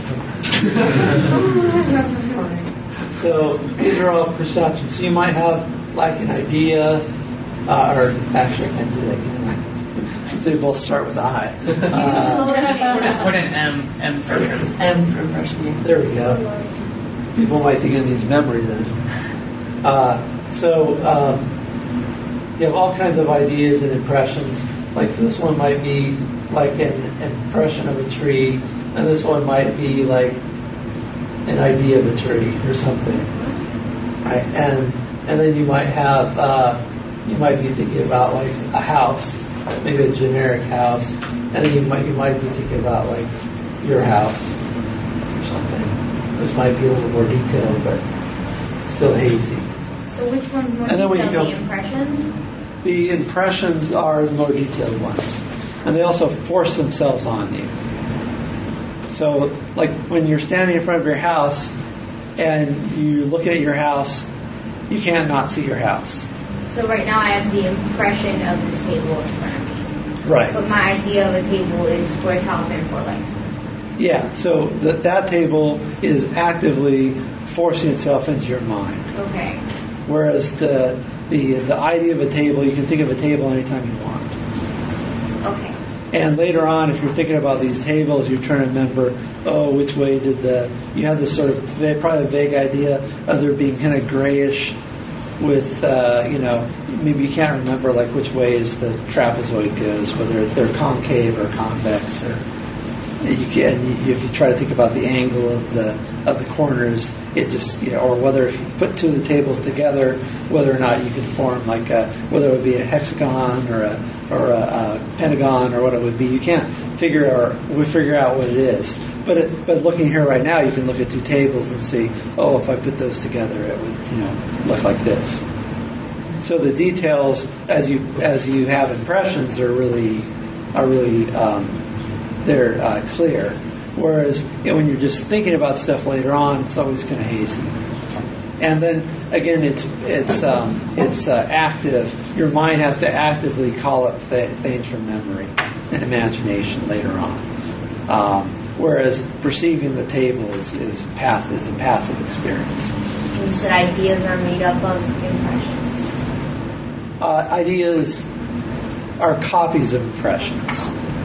So these are all perceptions. So you might have like an idea, uh, or actually I can't do that. They both start with I. Uh, Put an M, M for impression. M for impression. there we go. People might think it means memory then. Uh, so um, you have all kinds of ideas and impressions. Like this one might be like an impression of a tree, and this one might be like an idea of a tree or something. Right? And and then you might have uh, you might be thinking about like a house, maybe a generic house, and then you might you might be thinking about like your house or something, which might be a little more detailed, but still hazy. So which one's more And then when you detailed, go- the impressions? The impressions are the more detailed ones. And they also force themselves on you. So, like when you're standing in front of your house and you look at your house, you can't not see your house. So right now I have the impression of this table in front of me. Right. But my idea of a table is square top and four legs. Yeah, so that that table is actively forcing itself into your mind. Okay. Whereas the the the idea of a table, you can think of a table anytime you want. Okay. And later on, if you're thinking about these tables, you're trying to remember, oh, which way did the, you have this sort of va- probably vague idea of there being kind of grayish with, uh, you know, maybe you can't remember like which way is the trapezoid goes, whether they're concave or convex, or you can, if you try to think about the angle of the of the corners, it just, you know, or whether if you put two of the tables together, whether or not you can form like a, whether it would be a hexagon or a or a, a pentagon or what it would be. You can't figure or we figure out what it is. But it, but looking here right now, you can look at two tables and see, oh, if I put those together, it would, you know, look like this. So the details, as you as you have impressions, are really are really um, they're uh, clear. Whereas, you know, when you're just thinking about stuff later on, it's always kind of hazy. And then again, it's it's um, it's uh, active. Your mind has to actively call up th- things from memory and imagination later on. Um, whereas perceiving the table is is, pass- is a passive experience. You said ideas are made up of impressions. Uh, ideas are copies of impressions.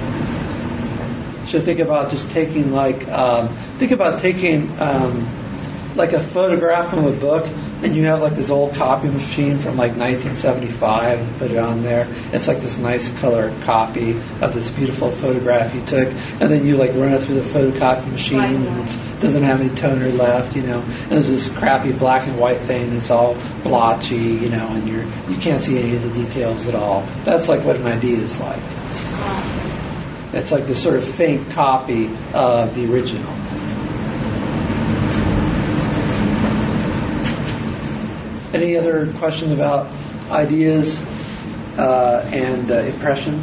So think about just taking like um, think about taking um, like a photograph from a book, and you have like this old copy machine from like nineteen seventy-five, and put it on there. It's like this nice color copy of this beautiful photograph you took, and then you like run it through the photocopy machine, and it doesn't have any toner left, you know. And there's this crappy black and white thing, and it's all blotchy, you know, and you're you can't see any of the details at all. That's like what an idea is like. It's like this sort of faint copy of the original. Any other question about ideas uh, and uh, impressions?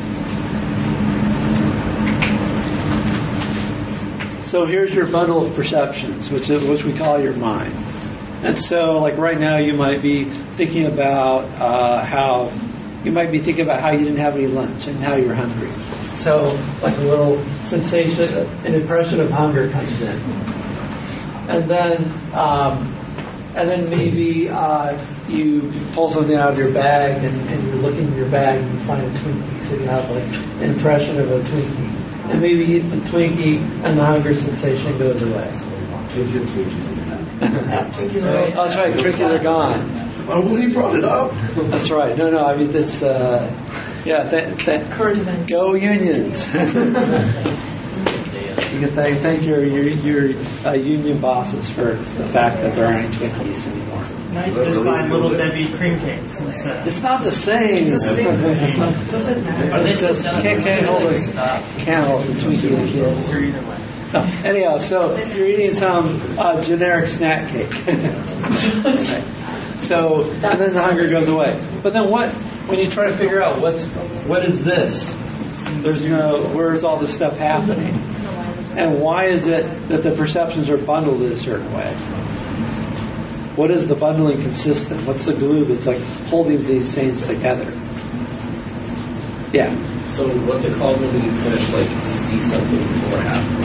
So here's your bundle of perceptions, which is, which we call your mind. And so, like right now, you might be thinking about uh, how you might be thinking about how you didn't have any lunch and how you're hungry. So, like a little sensation, an impression of hunger comes in, and then. Um, And then maybe uh, you pull something out of your bag, and, and you're looking in your bag and you find a Twinkie. So you have like an impression of a Twinkie. And maybe you eat the Twinkie and the hunger sensation goes away. Twinkies are Oh, that's right, Twinkies are gone. Oh, well, he brought it up. That's right. No, no, I mean, it's, uh, yeah, th- th- current events. go Unions. You can thank, thank your your, your uh, union bosses for the fact that there aren't any Twinkies anymore. Nice, just find little Debbie cream cakes instead. It's not the same. Doesn't matter. Are they still Just selling can't, can't hold like a stuff? can't hold the Twinkie to kids. Or either way. Oh, anyhow, so you're eating some uh, generic snack cake. So and then the hunger goes away. But then what? When you try to figure out what's what is this? There's no where's all this stuff happening, and why is it that the perceptions are bundled in a certain way? What is the bundling consist in? What's the glue that's like holding these things together? Yeah. So what's it called when you finish, like, see something before it happens?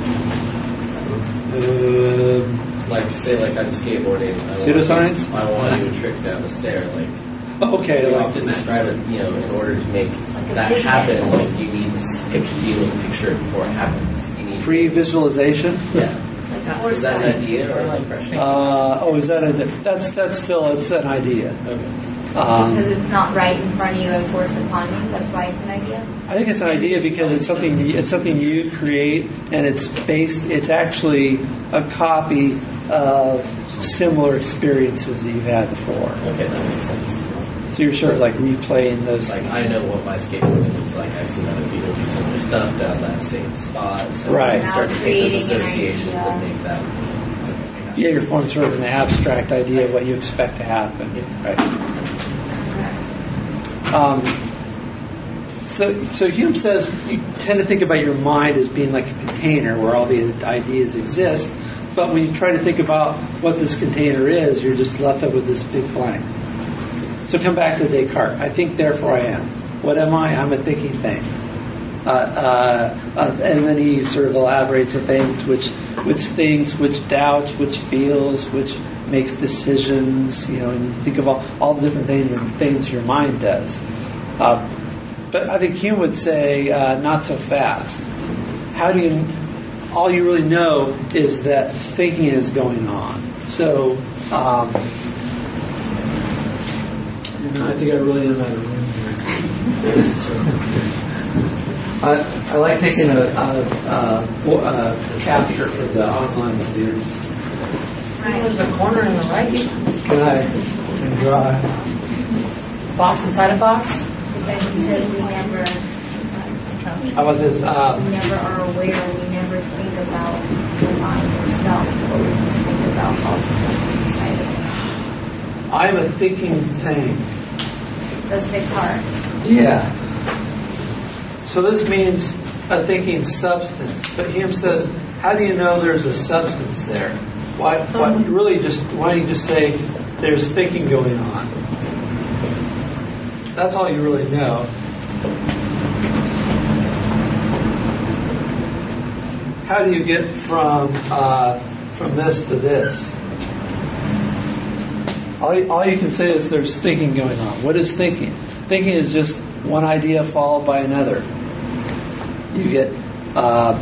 Uh, Like, say, like, I'm skateboarding. I Pseudoscience? Want to do, I want to do a trick down the stair. Like, okay. we Like, often describe it, you know, in order to make a that vision. happen, like, you need to picture, be able to picture it before it happens. You need pre-visualization. Yeah. Like a Is that an foresight. idea or an impression? Uh, oh, is that a? That's that's still it's an idea. Okay. Um, Because it's not right in front of you and forced upon you. That's why it's an idea. I think it's an idea because it's something it's something you create, and it's based. It's actually a copy of similar experiences that you've had before. Okay, that makes sense. So you're sort of like replaying those. Like, I know what my skateboarding looks like. I've seen other people do similar stuff down that same spot. So Right. you start to take those Creating an associations idea. and make that. Yeah, you're forming sort of an abstract idea of what you expect to happen. Right. Um, so, so Hume says you tend to think about your mind as being like a container where all the ideas exist, but when you try to think about what this container is, you're just left up with this big blank. So come back to Descartes. I think, therefore I am. What am I? I'm a thinking thing. Uh, uh, uh, and then he sort of elaborates a thing which, which thinks, which doubts, which feels, which makes decisions, you know, and you think of all, all the different things, things your mind does. Uh, but I think Hume would say, uh, not so fast. How do you, all you really know is that thinking is going on. So, um, you know, I think I really am out of room here. I, I like taking a, a, a, a capture for the online students. There's a corner in the right. Can I can draw? Box inside a box. Because he said we never, How about this? Uh, we never are aware, we never think about the mind itself, but we just think about all the stuff inside of it. I'm a thinking thing. That's Descartes. Yeah. So this means a thinking substance. But Hume says, how do you know there's a substance there? Why, why really just why don't you just say there's thinking going on? That's all you really know. How do you get from uh, from this to this? All you, all you can say is there's thinking going on. What is thinking? Thinking is just one idea followed by another. You get, uh,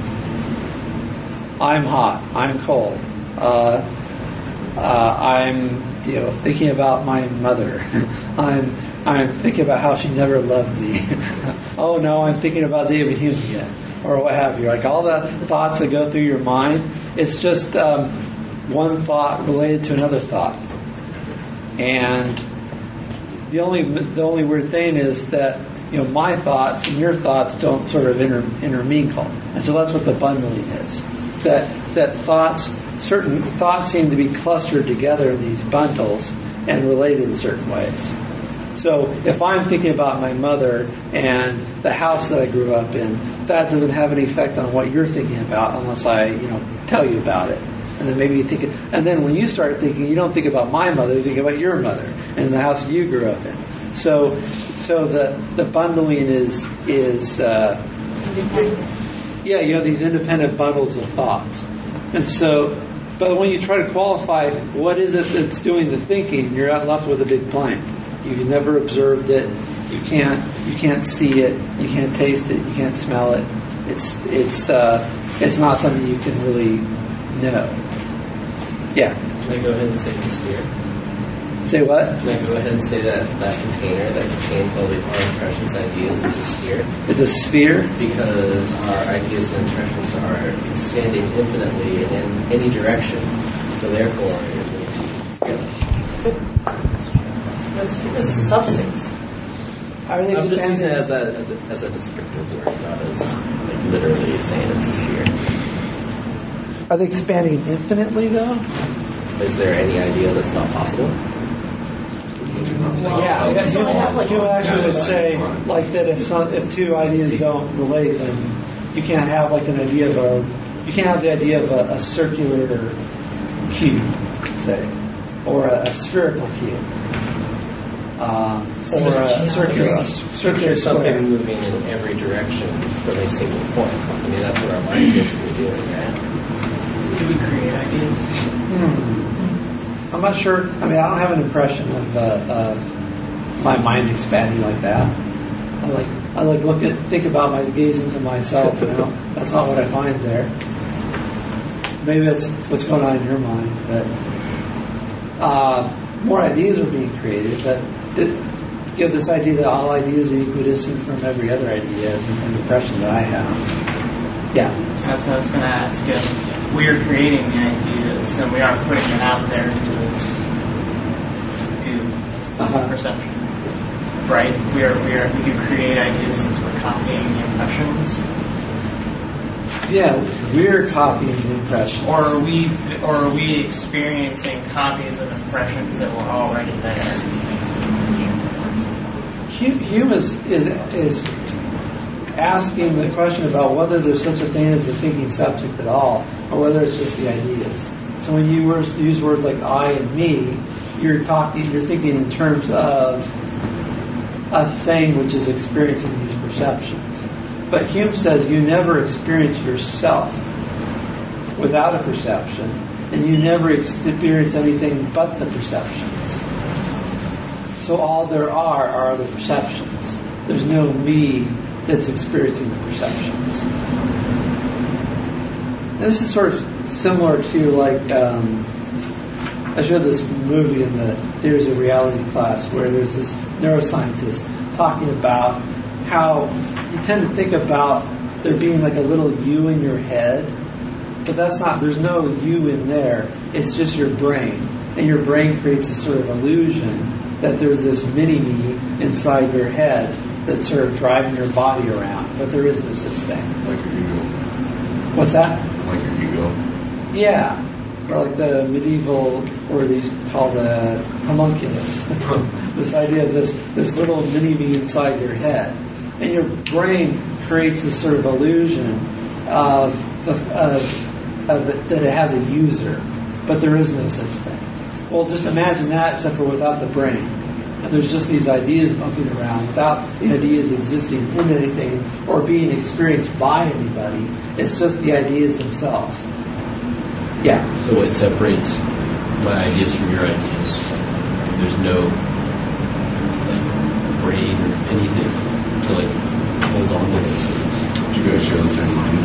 I'm hot, I'm cold, uh, uh, I'm, you know, thinking about my mother. I'm, I'm thinking about how she never loved me. Oh no, I'm thinking about David Hume again, or what have you. Like all the thoughts that go through your mind, it's just um, one thought related to another thought. And the only the only weird thing is that, you know, my thoughts and your thoughts don't sort of inter, intermingle, and so that's what the bundling is. That that thoughts, certain thoughts seem to be clustered together in these bundles and related in certain ways. So if I'm thinking about my mother and the house that I grew up in, that doesn't have any effect on what you're thinking about unless I, you know, tell you about it. And then maybe you think, and then when you start thinking, you don't think about my mother, you think about your mother and the house you grew up in. So, so the the bundling is is uh, yeah, you have these independent bundles of thoughts, and so, but when you try to qualify what is it that's doing the thinking, you're left with a big blank. You've never observed it. You can't you can't see it. You can't taste it. You can't smell it. It's it's uh, it's not something you can really know. Yeah. Can I go ahead and say it's a sphere? Say what? Can I go ahead and say that that container that contains all the our impressions and ideas is a sphere? It's a sphere? Because our ideas and impressions are expanding infinitely in any direction. So therefore, it will It's, it's a substance. Are they I'm just using it expanding? as a, as a descriptive word, not as like, literally saying it's a sphere. Are they expanding infinitely though? Is there any idea that's not possible? Yeah, you guys you don't have, like- actually would say like that if some, if two ideas don't relate, then you can't have like an idea of a you can't have the idea of a, a circular cube, say, or a, a spherical cube, um, or a circular a circular Picture something square. moving in every direction from a single point. I mean, that's what our mind's basically doing, right? Do we create ideas? Hmm. I'm not sure. I mean, I don't have an impression of, uh, of my mind expanding like that. I like I like look at think about my gaze into myself. You know, that's not what I find there. Maybe that's what's going on in your mind, but uh, more ideas are being created. But to give this idea that all ideas are equidistant from every other idea is an impression that I have. Yeah. That's what I was going to ask. If we are creating the ideas, then we are putting it out there into this goo Uh-huh. perception. Right? We are we are we do create ideas since we're copying the impressions. Yeah, we're copying the impression. Or are we or are we experiencing copies of impressions that were already there? Hume is, is is asking the question about whether there's such a thing as the thinking subject at all, or whether it's just the ideas. So when you use words like I and me, you're talking, you're thinking in terms of a thing which is experiencing these perceptions. But Hume says you never experience yourself without a perception and you never experience anything but the perceptions. So all there are are the perceptions. There's no me that's experiencing the perceptions. And this is sort of similar to like um, I showed this movie in the Theories of Reality class where there's this neuroscientist talking about how you tend to think about there being like a little you in your head, but that's not, there's no you in there. It's just your brain. And your brain creates a sort of illusion that there's this mini-me inside your head that's sort of driving your body around, but there is no such thing. Like your ego. What's that? Like your ego. Yeah. Or like the medieval, or these called the homunculus. This idea of this, this little mini-me inside your head. And your brain creates this sort of illusion of, the, of, of it, that it has a user, but there is no such thing. Well, just imagine that, except for without the brain. And there's just these ideas bumping around without the ideas existing in anything or being experienced by anybody. It's just the ideas themselves. Yeah. So what separates my ideas from your ideas? There's no like brain or anything to like hold on to those things. Do you guys share the same mind?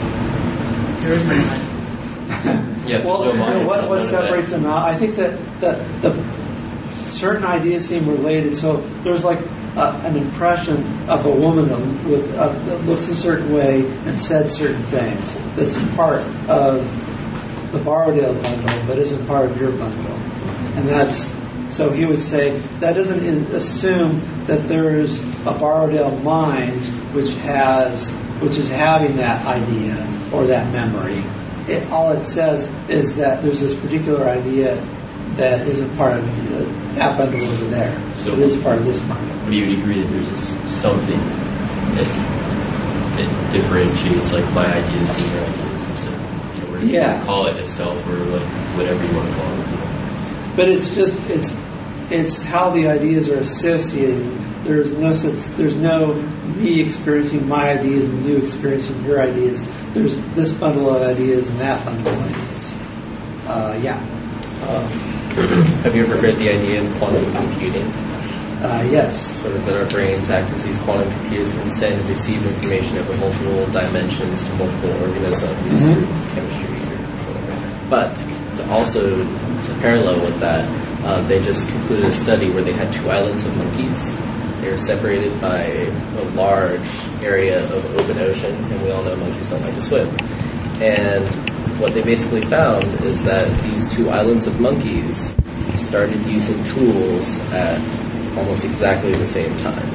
There is my mind. Yeah. Well, no you know, what, what separates them out? I think that, that the certain ideas seem related. So there's like uh, an impression of a woman with, uh, that looks a certain way and said certain things that's part of the Borrowdale bundle, but isn't part of your bundle. And that's, so he would say, that doesn't in, assume that there's a Borrowdale mind which has, which is having that idea or that memory. It, all it says is that there's this particular idea that isn't part of uh, that bundle over there. So it is part of this bundle. Would you agree that there's just something that, that differentiates like my ideas from your ideas? So, you know, where Yeah. you call it itself or like whatever you want to call it. But it's just it's it's how the ideas are associated. There's no such, there's no me experiencing my ideas and you experiencing your ideas. There's this bundle of ideas and that bundle of ideas. Uh, yeah. Um, have you ever heard the idea of quantum computing? Uh, yes. Sort of that our brains act as these quantum computers and send and receive information over multiple dimensions to multiple organisms Mhm. through chemistry or whatever. But to also to parallel with that, uh, they just concluded a study where they had two islands of monkeys. They were separated by a large area of open ocean, and we all know monkeys don't like to swim. And what they basically found is that these two islands of monkeys started using tools at almost exactly the same time.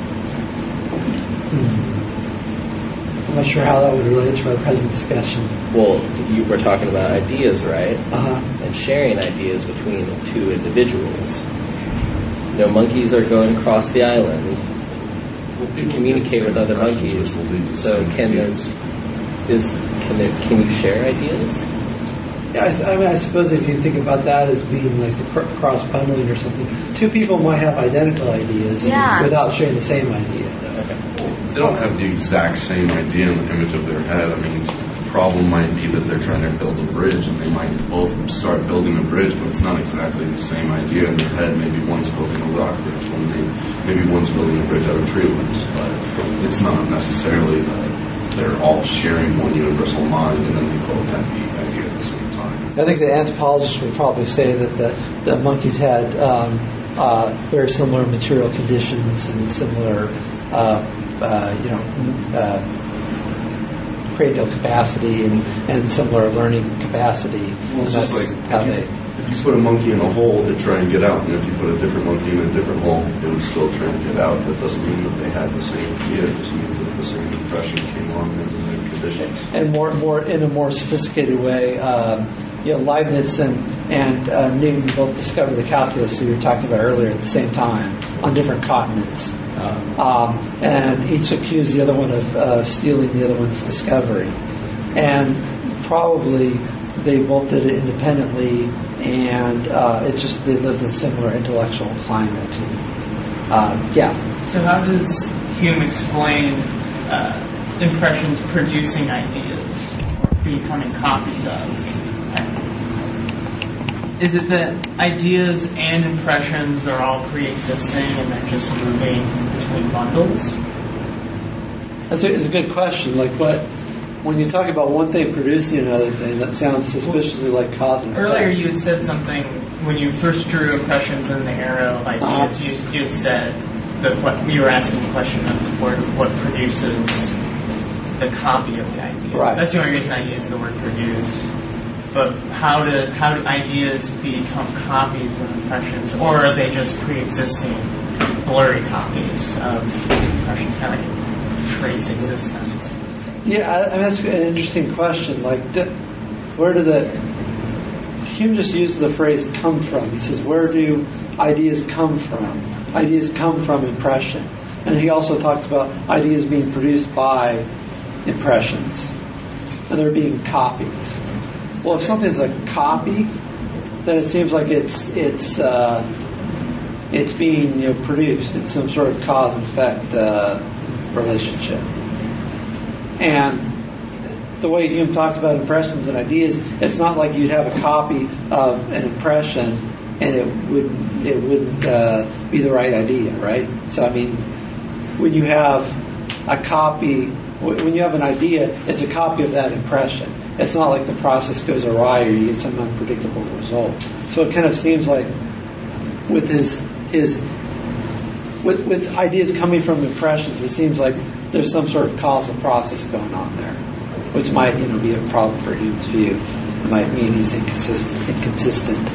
I'm not sure how that would relate to our present discussion. Well, you were talking about ideas, right? Uh-huh. And sharing ideas between two individuals. You know, monkeys are going across the island to communicate with other monkeys. So can those, is can there, can you share ideas? Yeah, I, I mean, I suppose if you think about that as being like the cr- cross bundling or something, two people might have identical ideas Yeah. without sharing the same idea. Though. Okay. They don't have the exact same idea in the image of their head. I mean, the problem might be that they're trying to build a bridge, and they might both start building a bridge, but it's not exactly the same idea in their head. Maybe one's building a rock bridge, one may, maybe one's building a bridge out of tree limbs, but it's not necessarily that they're all sharing one universal mind, and then they both have the idea at the same time. I think the anthropologists would probably say that the, the monkeys had um, uh, very similar material conditions and similar, uh, uh, you know, uh, cranial capacity and, and similar learning capacity. Well, it's That's just like how if you, they. if you put a monkey in a hole, it'd try and get out, and if you put a different monkey in a different hole, it would still try and get out. That doesn't mean that they had the same idea. It just means that the same impression came on in the conditions. And more, more in a more sophisticated way, um, you know, Leibniz and and uh, Newton both discovered the calculus that we were talking about earlier at the same time on different continents, um, and each accused the other one of uh, stealing the other one's discovery, and probably they both did it independently, and uh, it's just they lived in similar intellectual climate. Uh, yeah. So how does Hume explain uh, impressions producing ideas or becoming copies of? is it that ideas and impressions are all pre-existing and they're just moving between bundles? That's a, it's a good question. Like, what when you talk about one thing producing another thing, that sounds suspiciously like cause and effect. Earlier, you had said something when you first drew impressions in the arrow of ideas. Uh-huh. You, you had said that what you were asking the question of what, what produces the copy of the idea. Right. That's the only reason I use the word produce. But how do how do ideas become copies of impressions, or are they just pre-existing blurry copies of impressions, kind of like trace existence? Yeah, I mean, that's an interesting question. Like, where do the Hume just used the phrase "come from"? He says, "Where do ideas come from?" Ideas come from impression, and he also talks about ideas being produced by impressions, and they're being copies. Well, if something's a copy, then it seems like it's it's uh, it's being you know produced in some sort of cause and effect uh, relationship. And the way Hume talks about impressions and ideas, it's not like you'd have a copy of an impression and it wouldn't it wouldn't uh, be the right idea, right? So I mean, when you have a copy, when you have an idea, it's a copy of that impression. It's not like the process goes awry or you get some unpredictable result. So it kind of seems like with his his with with ideas coming from impressions, it seems like there's some sort of causal process going on there, which might you know be a problem for Hume's view. It might mean he's inconsistent. inconsistent.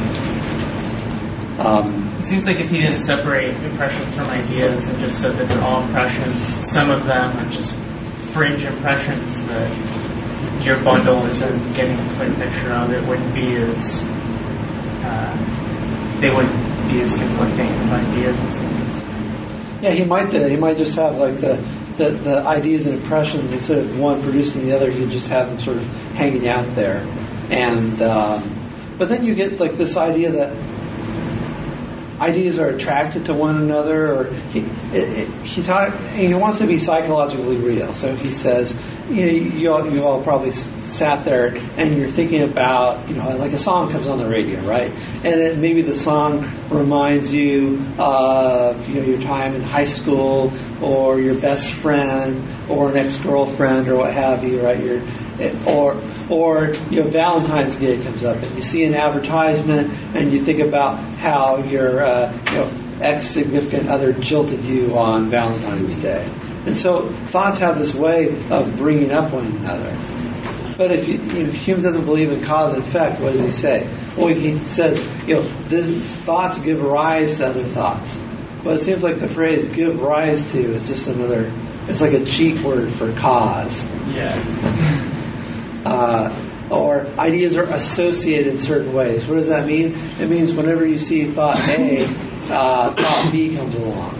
Um, it seems like if he didn't separate impressions from ideas and just said that they're all impressions, some of them are just fringe impressions that your bundle isn't getting a clear picture of. It wouldn't be as uh, they wouldn't be as conflicting ideas and things. Yeah, he might do. He might just have like the, the, the ideas and impressions instead of one producing the other. He'd just have them sort of hanging out there, and um, but then you get like this idea that ideas are attracted to one another, or he it, it, he talk, he wants to be psychologically real. So he says, you know, you all, you all probably sat there and you're thinking about, you know, like a song comes on the radio, right? And it, maybe the song reminds you of, you know, your time in high school, or your best friend, or an ex-girlfriend, or what have you, right? Your or or you know, Valentine's Day comes up, and you see an advertisement, and you think about how your uh, you know ex-significant other jilted you on Valentine's Day. And so thoughts have this way of bringing up one another. But if, you, if Hume doesn't believe in cause and effect, what does he say? Well, he says, you know, this, thoughts give rise to other thoughts. But it seems like the phrase "give rise to" is just another, it's like a cheat word for cause. Yeah. Uh, or ideas are associated in certain ways. What does that mean? It means whenever you see thought A, uh, thought B comes along.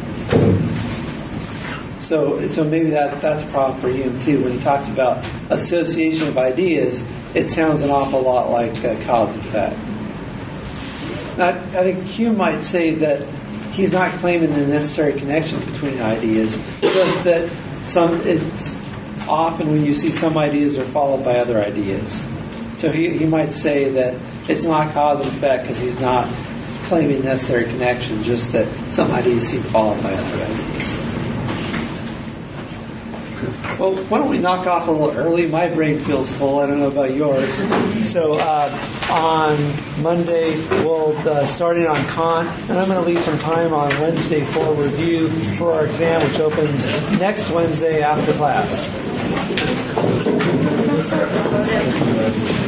So, so maybe that that's a problem for Hume too. When he talks about association of ideas, it sounds an awful lot like uh, cause and effect. Now, I think Hume might say that he's not claiming the necessary connection between ideas, just that some it's often when you see some ideas are followed by other ideas. So he, he might say that it's not cause and effect because he's not claiming necessary connection, just that some ideas seem followed by other ideas. Well, why don't we knock off a little early? My brain feels full. I don't know about yours. So uh, on Monday, we'll uh, starting on Kant, and I'm going to leave some time on Wednesday for review for our exam, which opens next Wednesday after class.